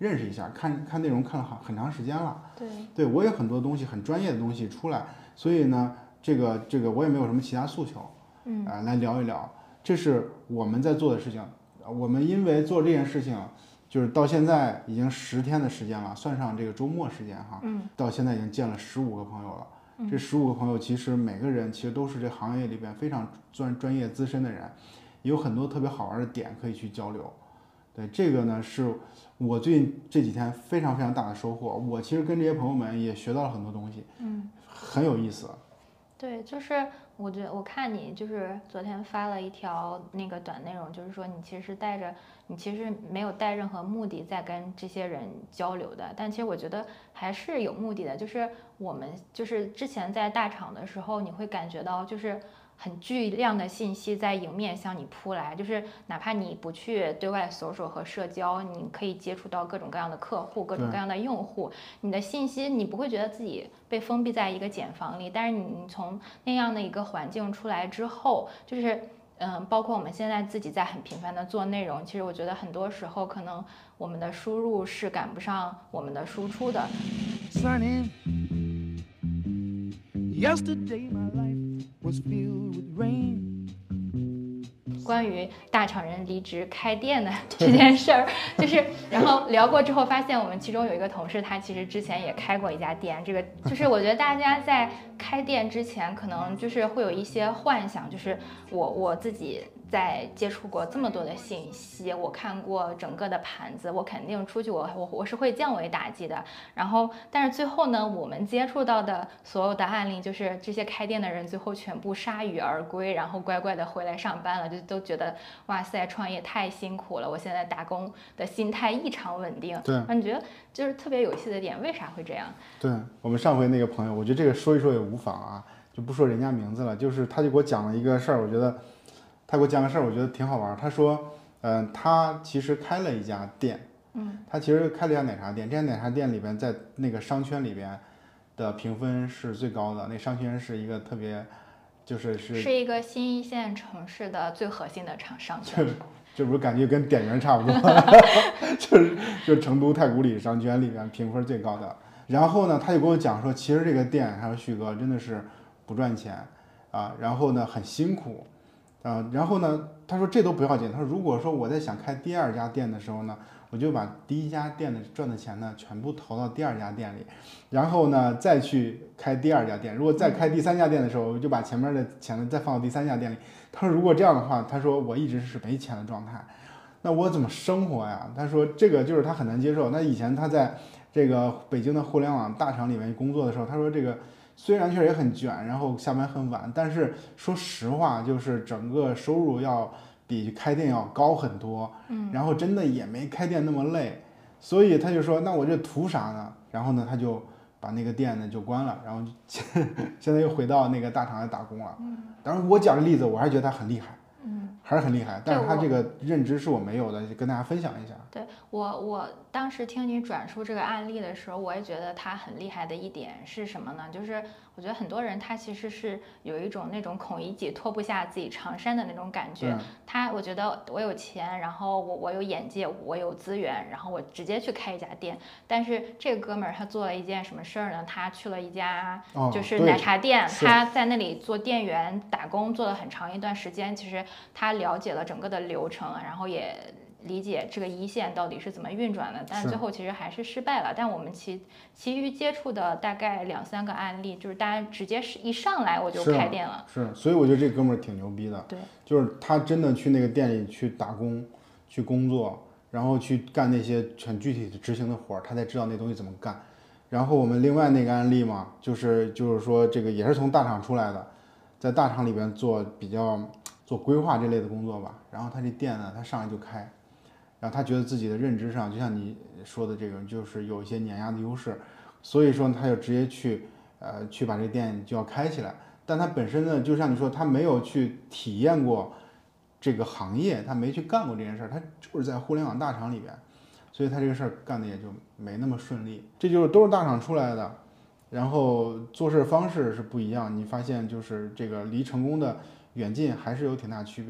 Speaker 2: 认识一下，看内容看了很长时间了。
Speaker 1: 对，
Speaker 2: 我有很多东西很专业的东西出来，所以呢，这个我也没有什么其他诉求，来聊一聊，这是我们在做的事情。我们因为做这件事情，就是到现在已经10天的时间了，算上这个周末时间哈，到现在已经见了15个朋友了。这15个朋友其实每个人其实都是这行业里边非常专业资深的人，有很多特别好玩的点可以去交流。对，这个呢是我最近这几天非常非常大的收获。我其实跟这些朋友们也学到了很多东西，很有意思。
Speaker 1: 对，就是我看你就是昨天发了一条那个短内容，就是说你其实没有带任何目的在跟这些人交流的，但其实我觉得还是有目的的。就是我们就是之前在大厂的时候，你会感觉到就是很巨量的信息在迎面向你扑来，就是哪怕你不去对外social和社交，你可以接触到各种各样的客户、各种各样的用户，你的信息你不会觉得自己被封闭在一个茧房里，但是你从那样的一个环境出来之后，就是包括我们现在自己在很频繁的做内容，其实我觉得很多时候可能我们的输入是赶不上我们的输出的。Yesterday my life was filled with rain。关于大厂人离职开店的这件事儿，就是然后聊过之后发现，我们其中有一个同事，他其实之前也开过一家店。这个就是我觉得大家在开店之前，可能就是会有一些幻想，就是我自己在接触过这么多的信息，我看过整个的盘子，我肯定出去我是会降维打击的。然后，但是最后呢，我们接触到的所有的案例，就是这些开店的人最后全部铩羽而归，然后乖乖的回来上班了，就都觉得哇塞，创业太辛苦了，我现在打工的心态异常稳定。
Speaker 2: 对，
Speaker 1: 你觉得就是特别有趣的点，为啥会这样？
Speaker 2: 对，我们上回那个朋友，我觉得这个说一说也无妨啊，就不说人家名字了，就是他就给我讲了一个事儿，我觉得他给我讲个事儿，我觉得挺好玩。他说，他其实开了一家店，他其实开了一家奶茶店，这家奶茶店里边在那个商圈里边的评分是最高的，那商圈是一个特别，是
Speaker 1: 一个新一线城市的最核心的商圈。
Speaker 2: 这不是感觉跟点名差不多，就是成都太古里商圈里面评分最高的。然后呢，他就跟我讲说，其实这个店，他说旭哥真的是不赚钱啊，然后呢很辛苦。然后呢，他说这都不要紧。他说，如果说我在想开第2家店的时候呢，我就把第1家店的赚的钱呢，全部投到第2家店里，然后呢再去开第2家店。如果再开第3家店的时候，我就把前面的钱呢再放到第3家店里。他说，如果这样的话，他说我一直是没钱的状态，那我怎么生活呀？他说这个就是他很难接受。那以前他在这个北京的互联网大厂里面工作的时候，他说这个。虽然确实也很卷，然后下班很晚，但是说实话，就是整个收入要比开店要高很多，然后真的也没开店那么累，所以他就说，那我这图啥呢？然后呢，他就把那个店呢就关了，然后现在又回到那个大厂来打工了。当然，我讲这例子，我还是觉得他很厉害，还是很厉害，但是他这个认知是我没有的，就跟大家分享一下。
Speaker 1: 对，我当时听你转述这个案例的时候，我也觉得他很厉害的一点是什么呢？就是我觉得很多人他其实是有一种那种孔乙己脱不下自己长衫的那种感觉。我觉得我有钱，然后我有眼界，我有资源，然后我直接去开一家店。但是这个哥们儿他做了一件什么事儿呢？他去了一家就是奶茶店，他在那里做店员打工，做了很长一段时间。其实他了解了整个的流程，然后也理解这个一线到底是怎么运转的，但最后其实还是失败了。但我们其余接触的大概2-3个案例，就是大家直接是一上来我就开店了。
Speaker 2: 是，所以我觉得这哥们儿挺牛逼的。
Speaker 1: 对，
Speaker 2: 就是他真的去那个店里去打工、去工作，然后去干那些很具体的执行的活儿，他才知道那东西怎么干。然后我们另外那个案例嘛，就是说这个也是从大厂出来的，在大厂里边做规划这类的工作吧。然后他这店呢，他上来就开。然后他觉得自己的认知上，就像你说的这个，就是有一些碾压的优势，所以说他就直接去把这店就要开起来。但他本身呢，就像你说，他没有去体验过这个行业，他没去干过这件事儿，他就是在互联网大厂里边，所以他这个事儿干的也就没那么顺利。这就是都是大厂出来的，然后做事方式是不一样。你发现就是这个离成功的远近还是有挺大区别的。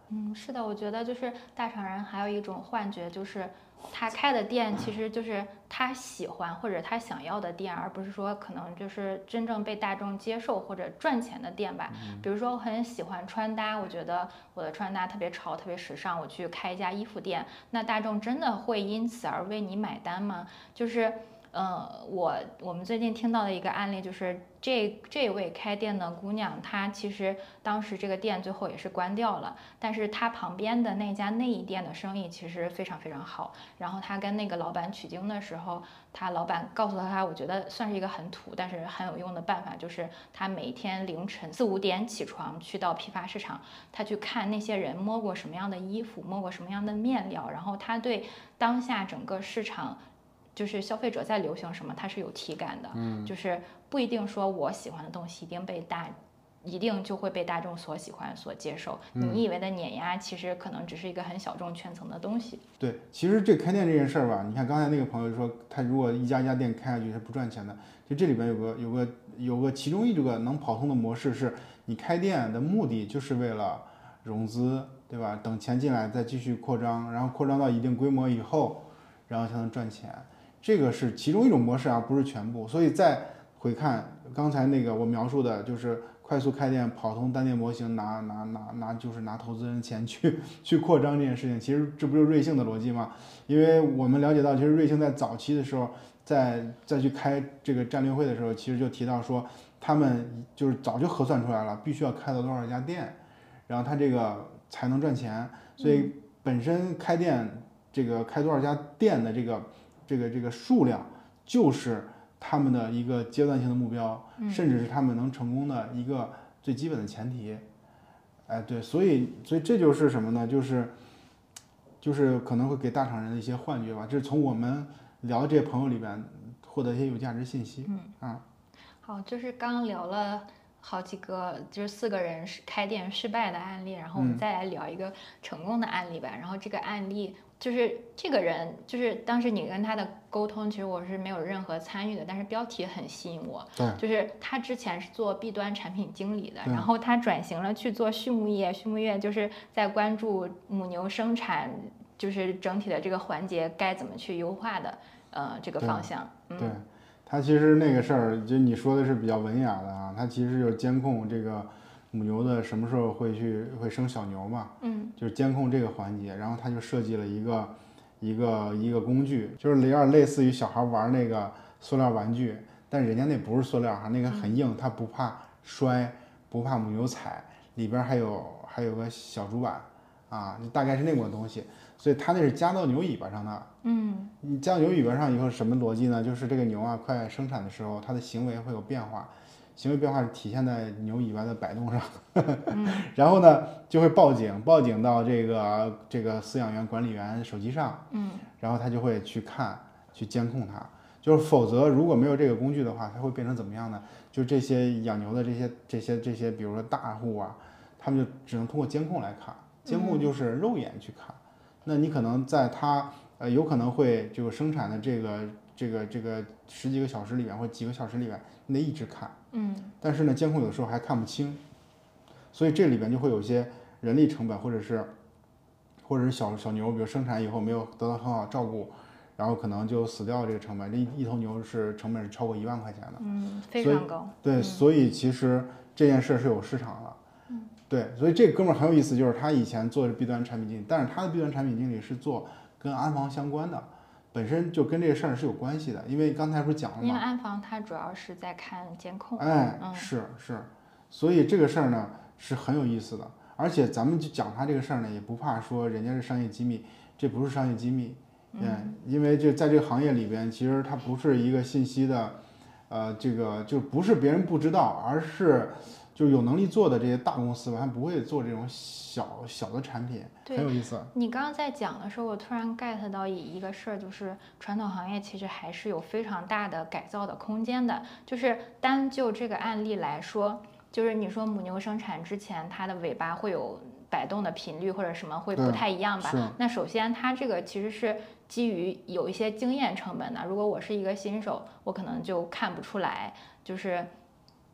Speaker 1: 是的，我觉得就是大厂人还有一种幻觉，就是他开的店其实就是他喜欢或者他想要的店，而不是说可能就是真正被大众接受或者赚钱的店吧。比如说我很喜欢穿搭，我觉得我的穿搭特别潮、特别时尚，我去开一家衣服店，那大众真的会因此而为你买单吗？就是。我们最近听到的一个案例就是这位开店的姑娘，她其实当时这个店最后也是关掉了，但是她旁边的那家内衣店的生意其实非常非常好。然后她跟那个老板取经的时候，她老板告诉她，我觉得算是一个很土但是很有用的办法，就是她每天凌晨4、5点起床，去到批发市场，她去看那些人摸过什么样的衣服，摸过什么样的面料，然后她对当下整个市场。就是消费者在流行什么，他是有体感的，就是不一定说我喜欢的东西一定就会被大众所喜欢、所接受。你以为的碾压，其实可能只是一个很小众圈层的东西。
Speaker 2: 对，其实这开店这件事儿吧，你看刚才那个朋友说，他如果一家店开下去是不赚钱的，就这里边有个其中一个能跑通的模式是，你开店的目的就是为了融资，对吧？等钱进来再继续扩张，然后扩张到一定规模以后，然后才能赚钱。这个是其中一种模式啊，不是全部。所以再回看刚才那个我描述的，就是快速开店、跑通单店模型，就是拿投资人钱去扩张这件事情，其实这不就是瑞幸的逻辑吗？因为我们了解到，其实瑞幸在早期的时候，再去开这个战略会的时候，其实就提到说，他们就是早就核算出来了，必须要开到多少家店，然后他这个才能赚钱。所以本身开店这个开多少家店的这个数量，就是他们的一个阶段性的目标，甚至是他们能成功的一个最基本的前提。哎，对，所以这就是什么呢？就是可能会给大厂人的一些幻觉吧。这是从我们聊的这些朋友里边获得一些有价值信息。
Speaker 1: 好，就是刚刚聊了好几个，就是4个人开店失败的案例，然后我们再来聊一个成功的案例吧。然后这个案例就是这个人，就是当时你跟他的沟通，其实我是没有任何参与的，但是标题很吸引我。
Speaker 2: 对，
Speaker 1: 就是他之前是做 B 端产品经理的，然后他转型了去做畜牧业，畜牧业就是在关注母牛生产，就是整体的这个环节该怎么去优化的，这个方向。
Speaker 2: 对。它其实那个事儿，就你说的是比较文雅的啊，它其实就是监控这个母牛的什么时候会生小牛嘛，就是监控这个环节，然后它就设计了一个工具，就是有点类似于小孩玩那个塑料玩具，但人家那不是塑料哈，那个很硬，它不怕摔，不怕母牛踩，里边还有个小主板啊，大概是那种东西。所以它那是加到牛尾巴上的，你加到牛尾巴上以后什么逻辑呢？就是这个牛啊快生产的时候，它的行为会有变化，行为变化是体现在牛尾巴的摆动上，然后呢就会报警到这个饲养员管理员手机上，然后他就会去监控它，就是否则如果没有这个工具的话，它会变成怎么样呢？就这些养牛的这些，比如说大户啊，他们就只能通过监控来看，监控就是肉眼去看。那你可能在它有可能会就生产的这个10几个小时里面或几个小时里面，你得一直看，但是呢，监控有的时候还看不清，所以这里边就会有一些人力成本，或者是小牛，比如生产以后没有得到很好照顾，然后可能就死掉这个成本，这一头牛成本是超过1万块钱的，
Speaker 1: 非常高。
Speaker 2: 对，所以其实这件事是有市场的。对，所以这个哥们儿很有意思，就是他以前做的 B 端产品经理，但是他的 B 端产品经理是做跟安防相关的，本身就跟这个事儿是有关系的。因为刚才不是讲了吗？
Speaker 1: 因为安防它主要是在看监控。
Speaker 2: 是，所以这个事儿呢是很有意思的，而且咱们就讲他这个事儿呢，也不怕说人家是商业机密，这不是商业机密，因为在这个行业里边，其实它不是一个信息的，这个就不是别人不知道，而是。就有能力做的这些大公司吧，他不会做这种小的产品，很有意思。
Speaker 1: 你刚刚在讲的时候，我突然 get 到一个事儿，就是传统行业其实还是有非常大的改造的空间的。就是单就这个案例来说，就是你说母牛生产之前，它的尾巴会有摆动的频率或者什么会不太一样吧？那首先它这个其实是基于有一些经验成本的。如果我是一个新手，我可能就看不出来，就是。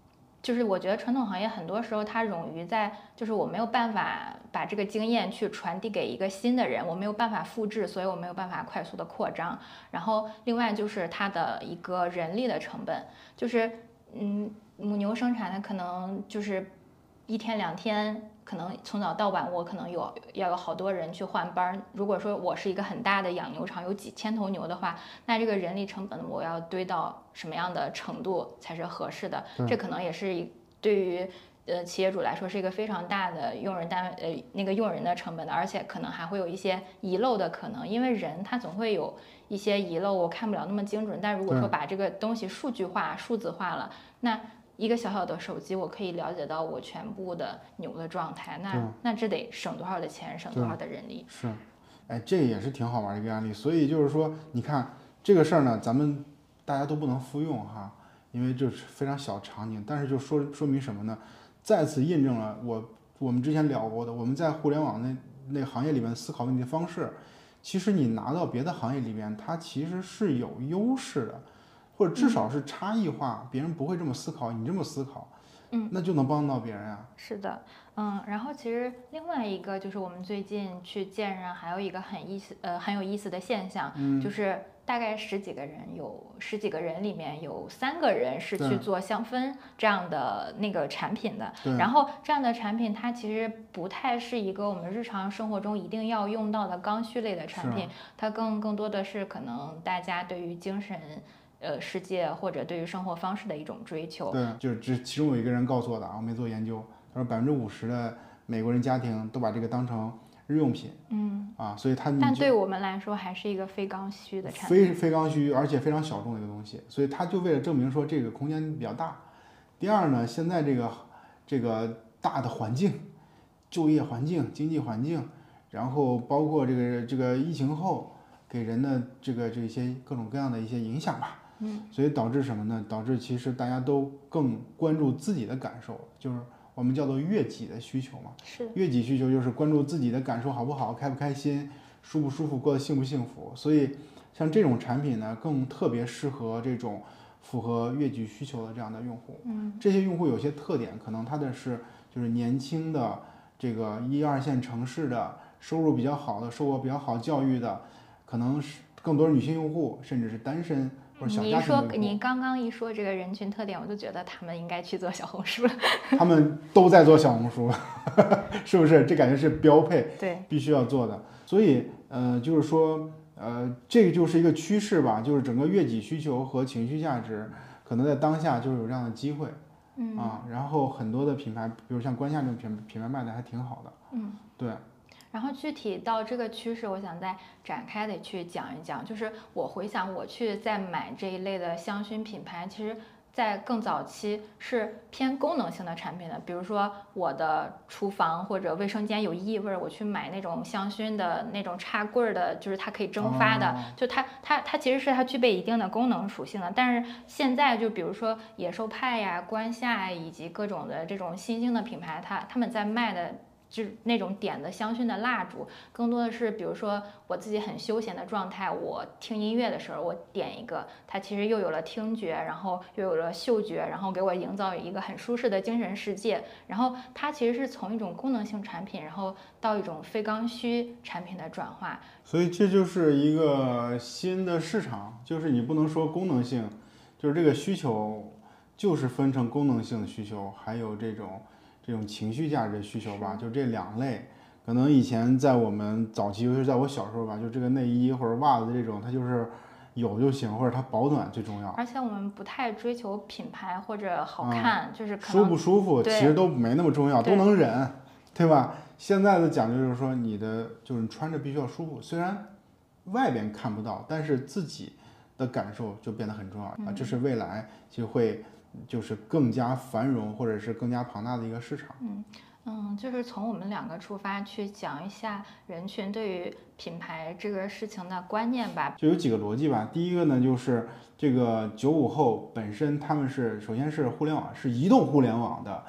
Speaker 1: 就是我觉得传统行业很多时候它冗余在，就是我没有办法把这个经验去传递给一个新的人，我没有办法复制，所以我没有办法快速的扩张。然后另外就是它的一个人力的成本，就是母牛生产的可能就是1天2天，可能从早到晚我可能要有好多人去换班。如果说我是一个很大的养牛场，有几千头牛的话，那这个人力成本我要堆到什么样的程度才是合适的？这可能也是对于企业主来说是一个非常大的用人那个用人的成本的，而且可能还会有一些遗漏的可能，因为人他总会有一些遗漏，我看不了那么精准。但如果说把这个东西数据化、数字化了，那一个小小的手机，我可以了解到我全部的牛的状态，那这得省多少的钱，省多少的人力？
Speaker 2: 是，哎，这也是挺好玩的一个案例。所以就是说，你看这个事儿呢，咱们大家都不能复用哈，因为这是非常小场景，但是就说明什么呢？再次印证了我们之前聊过的，我们在互联网那个行业里面思考问题的方式，其实你拿到别的行业里面，它其实是有优势的。或者至少是差异化，别人不会这么思考，你这么思考，那就能帮到别人啊。
Speaker 1: 是的，然后其实另外一个就是我们最近去见人，还有一个很有意思的现象，就是大概十几个人里面有3个人是去做香氛这样的那个产品的，然后这样的产品它其实不太是一个我们日常生活中一定要用到的刚需类的产品，它更多的是可能大家对于精神世界或者对于生活方式的一种追求。
Speaker 2: 对，就是其中有一个人告诉我的啊，我没做研究，他说50%的美国人家庭都把这个当成日用品，所以
Speaker 1: 但对我们来说还是一个非刚需的产品，
Speaker 2: 非刚需，而且非常小众的一个东西，所以他就为了证明说这个空间比较大。第二呢，现在这个大的环境，就业环境、经济环境，然后包括这个疫情后给人的这些各种各样的一些影响吧。所以导致什么呢？导致其实大家都更关注自己的感受，就是我们叫做悦己的需求嘛。
Speaker 1: 是
Speaker 2: 悦己需求就是关注自己的感受好不好，开不开心，舒不舒服，过得幸不幸福。所以像这种产品呢，更特别适合这种符合悦己需求的这样的用户。这些用户有些特点，可能他的就是年轻的这个1、2线城市的，收入比较好的，受过比较好教育的，可能是更多是女性用户，甚至是单身。
Speaker 1: 你刚刚一说这个人群特点，我就觉得他们应该去做小红书了。
Speaker 2: 他们都在做小红书，是不是？这感觉是标配，
Speaker 1: 对，
Speaker 2: 必须要做的。所以就是说这个就是一个趋势吧，就是整个悦己需求和情绪价值，可能在当下就是有这样的机会，然后很多的品牌，比如像关夏这种品牌卖的还挺好的，对。
Speaker 1: 然后具体到这个趋势，我想再展开的去讲一讲。就是我回想我去在买这一类的香薰品牌，其实在更早期是偏功能性的产品的，比如说我的厨房或者卫生间有异味，我去买那种香薰的那种插柜的，就是它可以蒸发的，就它其实是它具备一定的功能属性的。但是现在就比如说野兽派呀、关夏以及各种的这种新兴的品牌，他们在卖的就是那种点的香薰的蜡烛，更多的是比如说我自己很休闲的状态，我听音乐的时候我点一个，它其实又有了听觉，然后又有了嗅觉，然后给我营造一个很舒适的精神世界。然后它其实是从一种功能性产品，然后到一种非刚需产品的转化。
Speaker 2: 所以这就是一个新的市场，就是你不能说功能性，就是这个需求就是分成功能性的需求，还有这种情绪价值的需求吧，就这2类。可能以前在我们早期，尤其是在我小时候吧，就这个内衣或者袜子这种，它就是有就行，或者它保暖最重要。
Speaker 1: 而且我们不太追求品牌或者好看，就是可
Speaker 2: 能舒不舒服其实都没那么重要，都能忍，对吧？现在的讲究就是说，就是你穿着必须要舒服，虽然外边看不到，但是自己的感受就变得很重要啊。这是未来就会就是更加繁荣或者是更加庞大的一个市场。
Speaker 1: 就是从我们2个出发去讲一下人群对于品牌这个事情的观念吧。
Speaker 2: 就有几个逻辑吧。第一个呢，就是这个95后本身他们首先是互联网，是移动互联网的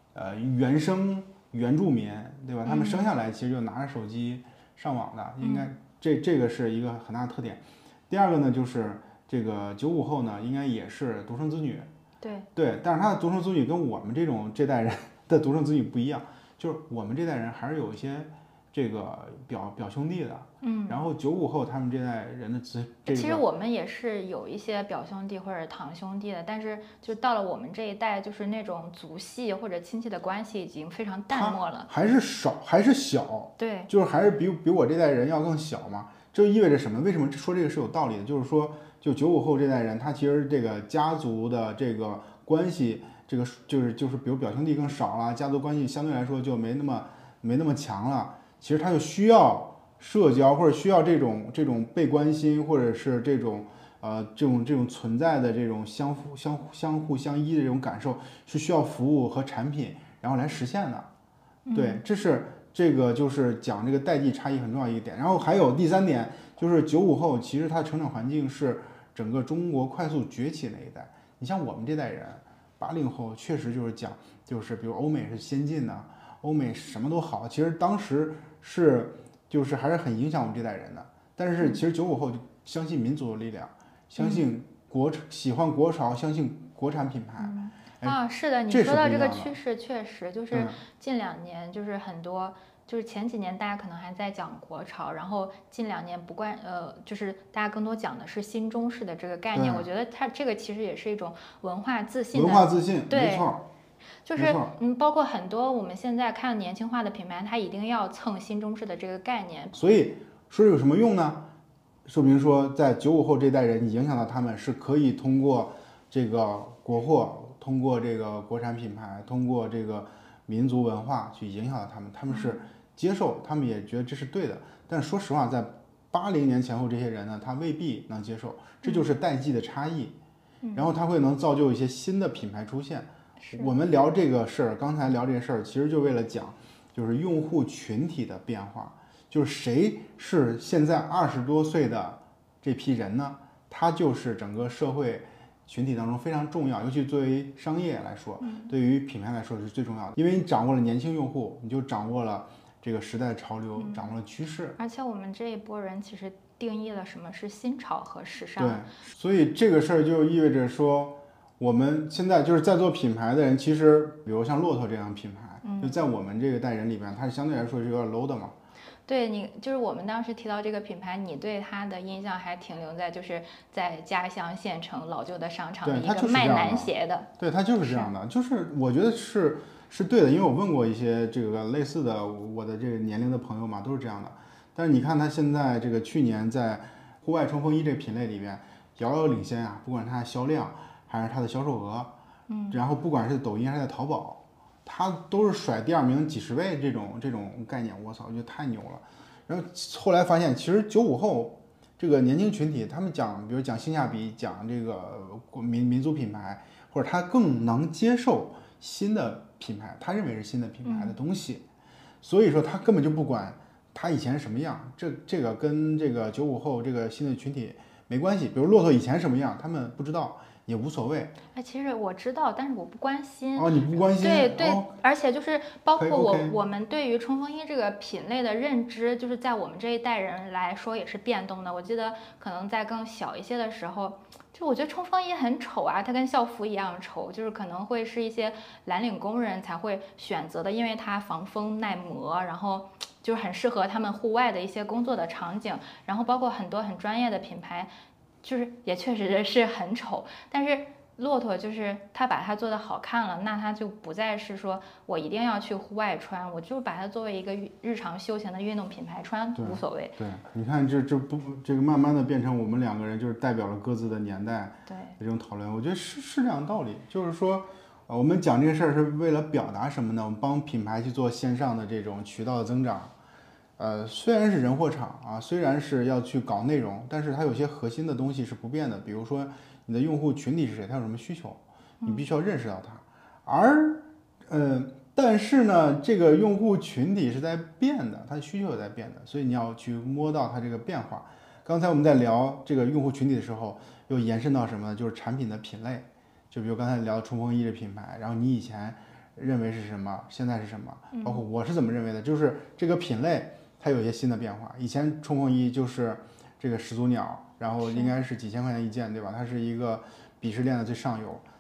Speaker 2: 原住民，对吧？他们生下来其实就拿着手机上网的，应该这个是一个很大的特点。第二个呢，就是这个95后呢，应该也是独生子女。 对，但是它的独生子女跟我们这代人的独生子女不一样，就是我们这代人还是有一些这个表兄弟的，然后95后他们这代人的
Speaker 1: 其实我们也是有一些表兄弟或者堂兄弟的，但是就到了我们这一代，就是那种族系或者亲戚的关系已经非常淡漠了，
Speaker 2: 还是少，还是小，
Speaker 1: 对，
Speaker 2: 就是还是比我这代人要更小嘛。这意味着什么？为什么说这个是有道理的？就是说，就95后这代人，他其实这个家族的这个关系，这个就是比如表兄弟更少了，家族关系相对来说就没那么强了。其实他就需要社交，或者需要这种被关心，或者是这种存在的这种相互相依的这种感受，是需要服务和产品然后来实现的。对，这个就是讲这个代际差异很重要一个点。然后还有第3点，就是95后其实他的成长环境是整个中国快速崛起那一代。你像我们这代人，80后确实就是讲，就是比如欧美是先进的，欧美什么都好，其实当时就是还是很影响我们这代人的。但是其实95后就相信民族的力量，相信喜欢国潮，相信国产品牌。
Speaker 1: 是的，你说到这个趋势，确实就是近2年就是很多。就是前几年大家可能还在讲国潮，然后近2年就是大家更多讲的是新中式的这个概念。我觉得它这个其实也是一种文化自信。
Speaker 2: 没错。
Speaker 1: 就是包括很多我们现在看年轻化的品牌，它一定要蹭新中式的这个概念。
Speaker 2: 所以说有什么用呢？说明说在95后这代人，你影响到他们是可以通过这个国货，通过这个国产品牌，通过这个民族文化去影响到他们，他们是接受，他们也觉得这是对的。但说实话，在80年前后这些人呢，他未必能接受，这就是代际的差异。然后他会能造就一些新的品牌出现。我们聊这个事儿，刚才聊这个事儿，其实就为了讲，就是用户群体的变化，就是谁是现在20多岁的这批人呢？他就是整个社会群体当中非常重要，尤其作为商业来说，对于品牌来说是最重要的，因为你掌握了年轻用户，你就掌握了这个时代的潮流，掌握了趋势。
Speaker 1: 而且我们这一波人其实定义了什么是新潮和时尚。
Speaker 2: 对，所以这个事儿就意味着说，我们现在就是在做品牌的人，其实比如像骆驼这样的品牌，就在我们这个代人里边，它是相对来说是有点 low 的嘛。
Speaker 1: 对你，就是我们当时提到这个品牌，你对它的印象还停留在就是在家乡县城老旧的商场的一个卖男鞋的。
Speaker 2: 对，它就是这样的，就是我觉得是对的，因为我问过一些这个类似的我的这个年龄的朋友嘛，都是这样的。但是你看它现在这个去年在户外冲锋衣这个品类里边遥遥领先啊，不管它的销量还是它的销售额，然后不管是抖音还是在淘宝，它都是甩第2名几十倍这种概念，我操，我觉得太牛了。然后后来发现，其实95后这个年轻群体，他们比如讲性价比，讲这个民族品牌，或者他更能接受新的品牌，他认为是新的品牌的东西，所以说他根本就不管他以前是什么样，这个跟这个95后这个新的群体没关系。比如骆驼以前什么样，他们不知道。也无所谓。
Speaker 1: 其实我知道，但是我不关心。
Speaker 2: 你不关心？
Speaker 1: 对，而且就是包括我们对于冲锋衣这个品类的认知，就是在我们这一代人来说也是变动的。我记得可能在更小一些的时候，就我觉得冲锋衣很丑啊，它跟校服一样丑，就是可能会是一些蓝领工人才会选择的，因为它防风耐磨，然后就是很适合他们户外的一些工作的场景。然后包括很多很专业的品牌。就是也确实是很丑，但是骆驼就是它把它做的好看了，那它就不再是说我一定要去户外穿，我就把它作为一个日常休闲的运动品牌穿，无所谓。
Speaker 2: 对，你看这个慢慢的变成我们2个人就是代表了各自的年代的这种讨论，我觉得是这样的道理，就是说我们讲这个事儿是为了表达什么呢？我们帮品牌去做线上的这种渠道的增长。虽然是人货场啊，虽然是要去搞内容，但是它有些核心的东西是不变的。比如说你的用户群体是谁，他有什么需求，你必须要认识到它。但是呢，这个用户群体是在变的，它的需求也在变的，所以你要去摸到它这个变化。刚才我们在聊这个用户群体的时候，又延伸到什么呢？就是产品的品类。就比如刚才聊冲锋衣这品牌，然后你以前认为是什么，现在是什么，包括我是怎么认为的，就是这个品类。它有一些新的变化，以前冲锋衣就是这个始祖鸟，然后应该是几千块钱一件，对吧？它是一个鄙视链的最上游。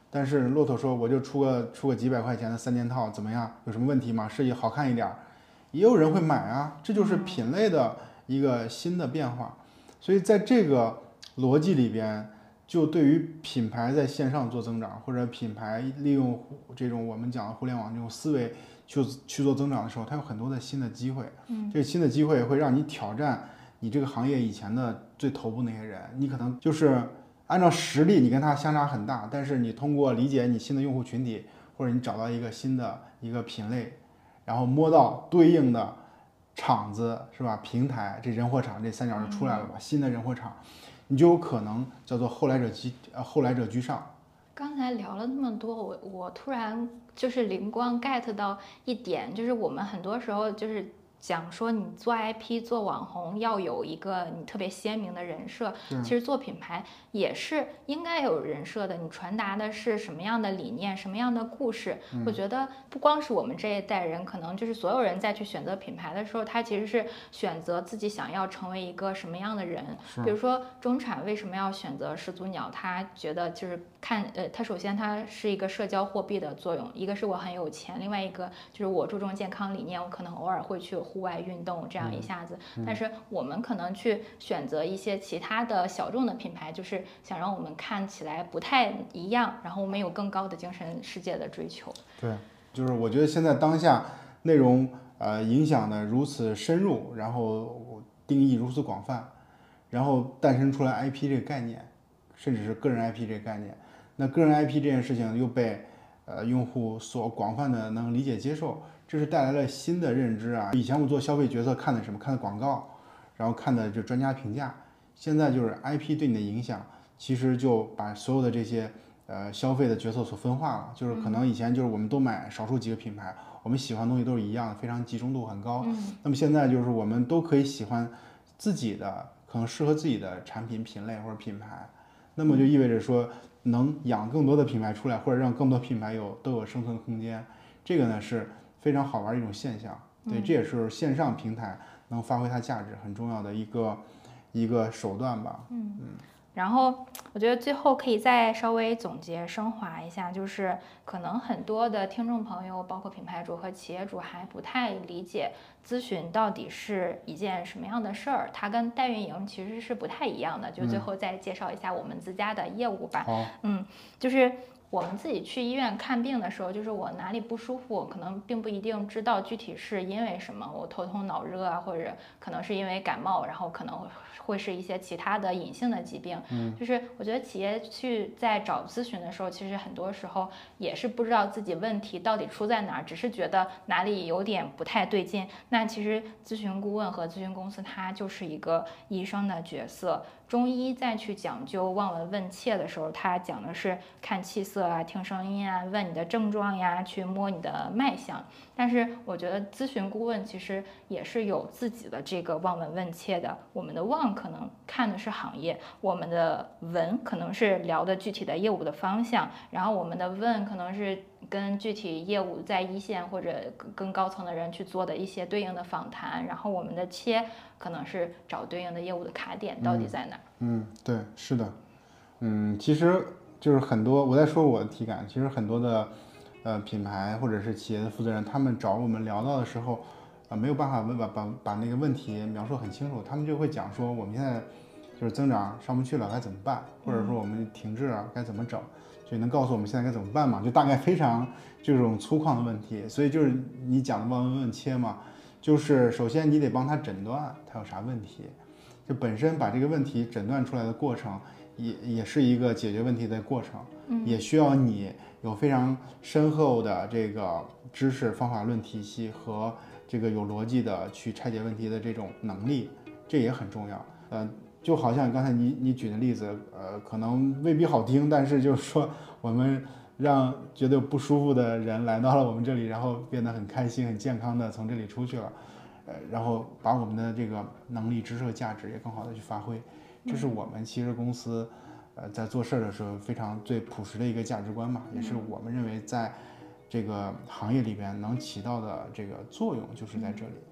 Speaker 2: 但是骆驼说我就出个几百块钱的3件套，怎么样？有什么问题吗？设计好看一点，也有人会买啊，这就是品类的一个新的变化。所以在这个逻辑里边，就对于品牌在线上做增长，或者品牌利用这种我们讲的互联网这种思维去做增长的时候，它有很多的新的机会。这个新的机会会让你挑战你这个行业以前的最头部那些人，你可能就是按照实力你跟他相差很大，但是你通过理解你新的用户群体，或者你找到一个新的一个品类，然后摸到对应的厂子是吧？平台这人货场这三角就出来了吧？新的人货场，你就有可能叫做后来者居上。
Speaker 1: 刚才聊了那么多，我突然就是灵光 get 到一点，就是我们很多时候就是讲说你做 IP 做网红要有一个你特别鲜明的人设，其实做品牌也是应该有人设的，你传达的是什么样的理念，什么样的故事。我觉得不光是我们这一代人，可能就是所有人在去选择品牌的时候，他其实是选择自己想要成为一个什么样的人。比如说中产为什么要选择始祖鸟，他觉得就是它首先它是一个社交货币的作用，一个是我很有钱，另外一个就是我注重健康理念，我可能偶尔会去户外运动，这样一下子。但是我们可能去选择一些其他的小众的品牌，就是想让我们看起来不太一样，然后我们有更高的精神世界的追求。
Speaker 2: 对，就是我觉得现在当下内容影响的如此深入，然后定义如此广泛，然后诞生出来 IP 这个概念，甚至是个人 IP 这个概念。那个人 IP 这件事情又被用户所广泛的能理解接受，这是带来了新的认知啊。以前我们做消费决策看的什么？看的广告，然后看的就专家评价。现在就是 IP 对你的影响，其实就把所有的这些消费的决策所分化了。就是可能以前就是我们都买少数几个品牌，我们喜欢的东西都是一样的，非常集中度很高。那么现在就是我们都可以喜欢自己的，可能适合自己的产品品类或者品牌。那么就意味着说，能养更多的品牌出来，或者让更多品牌都有生存空间，这个呢是非常好玩的一种现象。对，这也是线上平台能发挥它价值很重要的一个手段吧。
Speaker 1: 然后我觉得最后可以再稍微总结升华一下，就是可能很多的听众朋友，包括品牌主和企业主还不太理解咨询到底是一件什么样的事儿，它跟代运营其实是不太一样的。就最后再介绍一下我们自家的业务吧。就是我们自己去医院看病的时候，就是我哪里不舒服，可能并不一定知道具体是因为什么，我头痛脑热啊，或者可能是因为感冒，然后可能会是一些其他的隐性的疾病。就是我觉得企业去在找咨询的时候，其实很多时候也是不知道自己问题到底出在哪儿，只是觉得哪里有点不太对劲。那其实咨询顾问和咨询公司它就是一个医生的角色。中医再去讲究望闻问切的时候，它讲的是看气色啊、听声音啊、问你的症状呀、去摸你的脉象。但是我觉得咨询顾问其实也是有自己的这个望闻问切的。我们的望可能看的是行业，我们的闻可能是聊的具体的业务的方向，然后我们的问可能是跟具体业务在一线或者更高层的人去做的一些对应的访谈，然后我们的切可能是找对应的业务的卡点到底在哪儿。
Speaker 2: 对，是的。其实就是很多我在说我的体感，其实很多的品牌或者是企业的负责人，他们找我们聊到的时候，没有办法把那个问题描述很清楚，他们就会讲说我们现在就是增长上不去了该怎么办，或者说我们停滞了该怎么整，就能告诉我们现在该怎么办嘛？就大概非常这种粗犷的问题，所以就是你讲的望闻问切嘛，就是首先你得帮他诊断他有啥问题，就本身把这个问题诊断出来的过程，也是一个解决问题的过程，也需要你有非常深厚的这个知识、方法论体系和这个有逻辑的去拆解问题的这种能力，这也很重要。就好像刚才你举的例子，可能未必好听，但是就是说我们让觉得不舒服的人来到了我们这里，然后变得很开心、很健康的从这里出去了。然后把我们的这个能力、知识和价值也更好的去发挥，这是我们其实公司，在做事的时候非常最朴实的一个价值观嘛，也是我们认为在这个行业里边能起到的这个作用，就是在这里。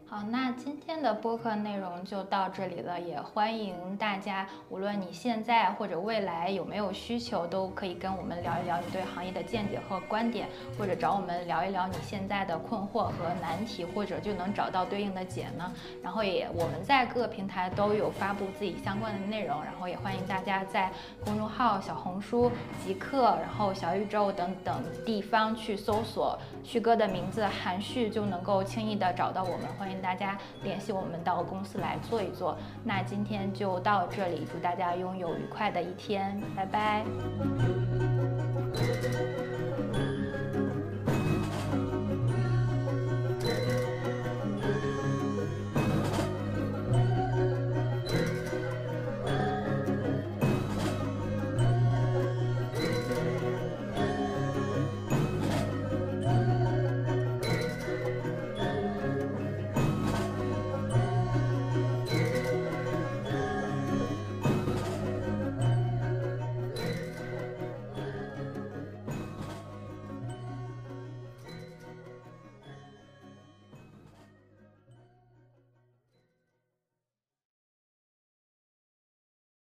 Speaker 1: 好，那今天的播客内容就到这里了，也欢迎大家，无论你现在或者未来有没有需求，都可以跟我们聊一聊你对行业的见解和观点，或者找我们聊一聊你现在的困惑和难题，或者就能找到对应的解呢。然后我们在各个平台都有发布自己相关的内容，然后也欢迎大家在公众号、小红书、极客，然后小宇宙等等地方去搜索旭哥的名字韩旭，就能够轻易的找到我们。欢迎大家联系我们到公司来做一做。那今天就到这里，祝大家拥有愉快的一天，拜拜。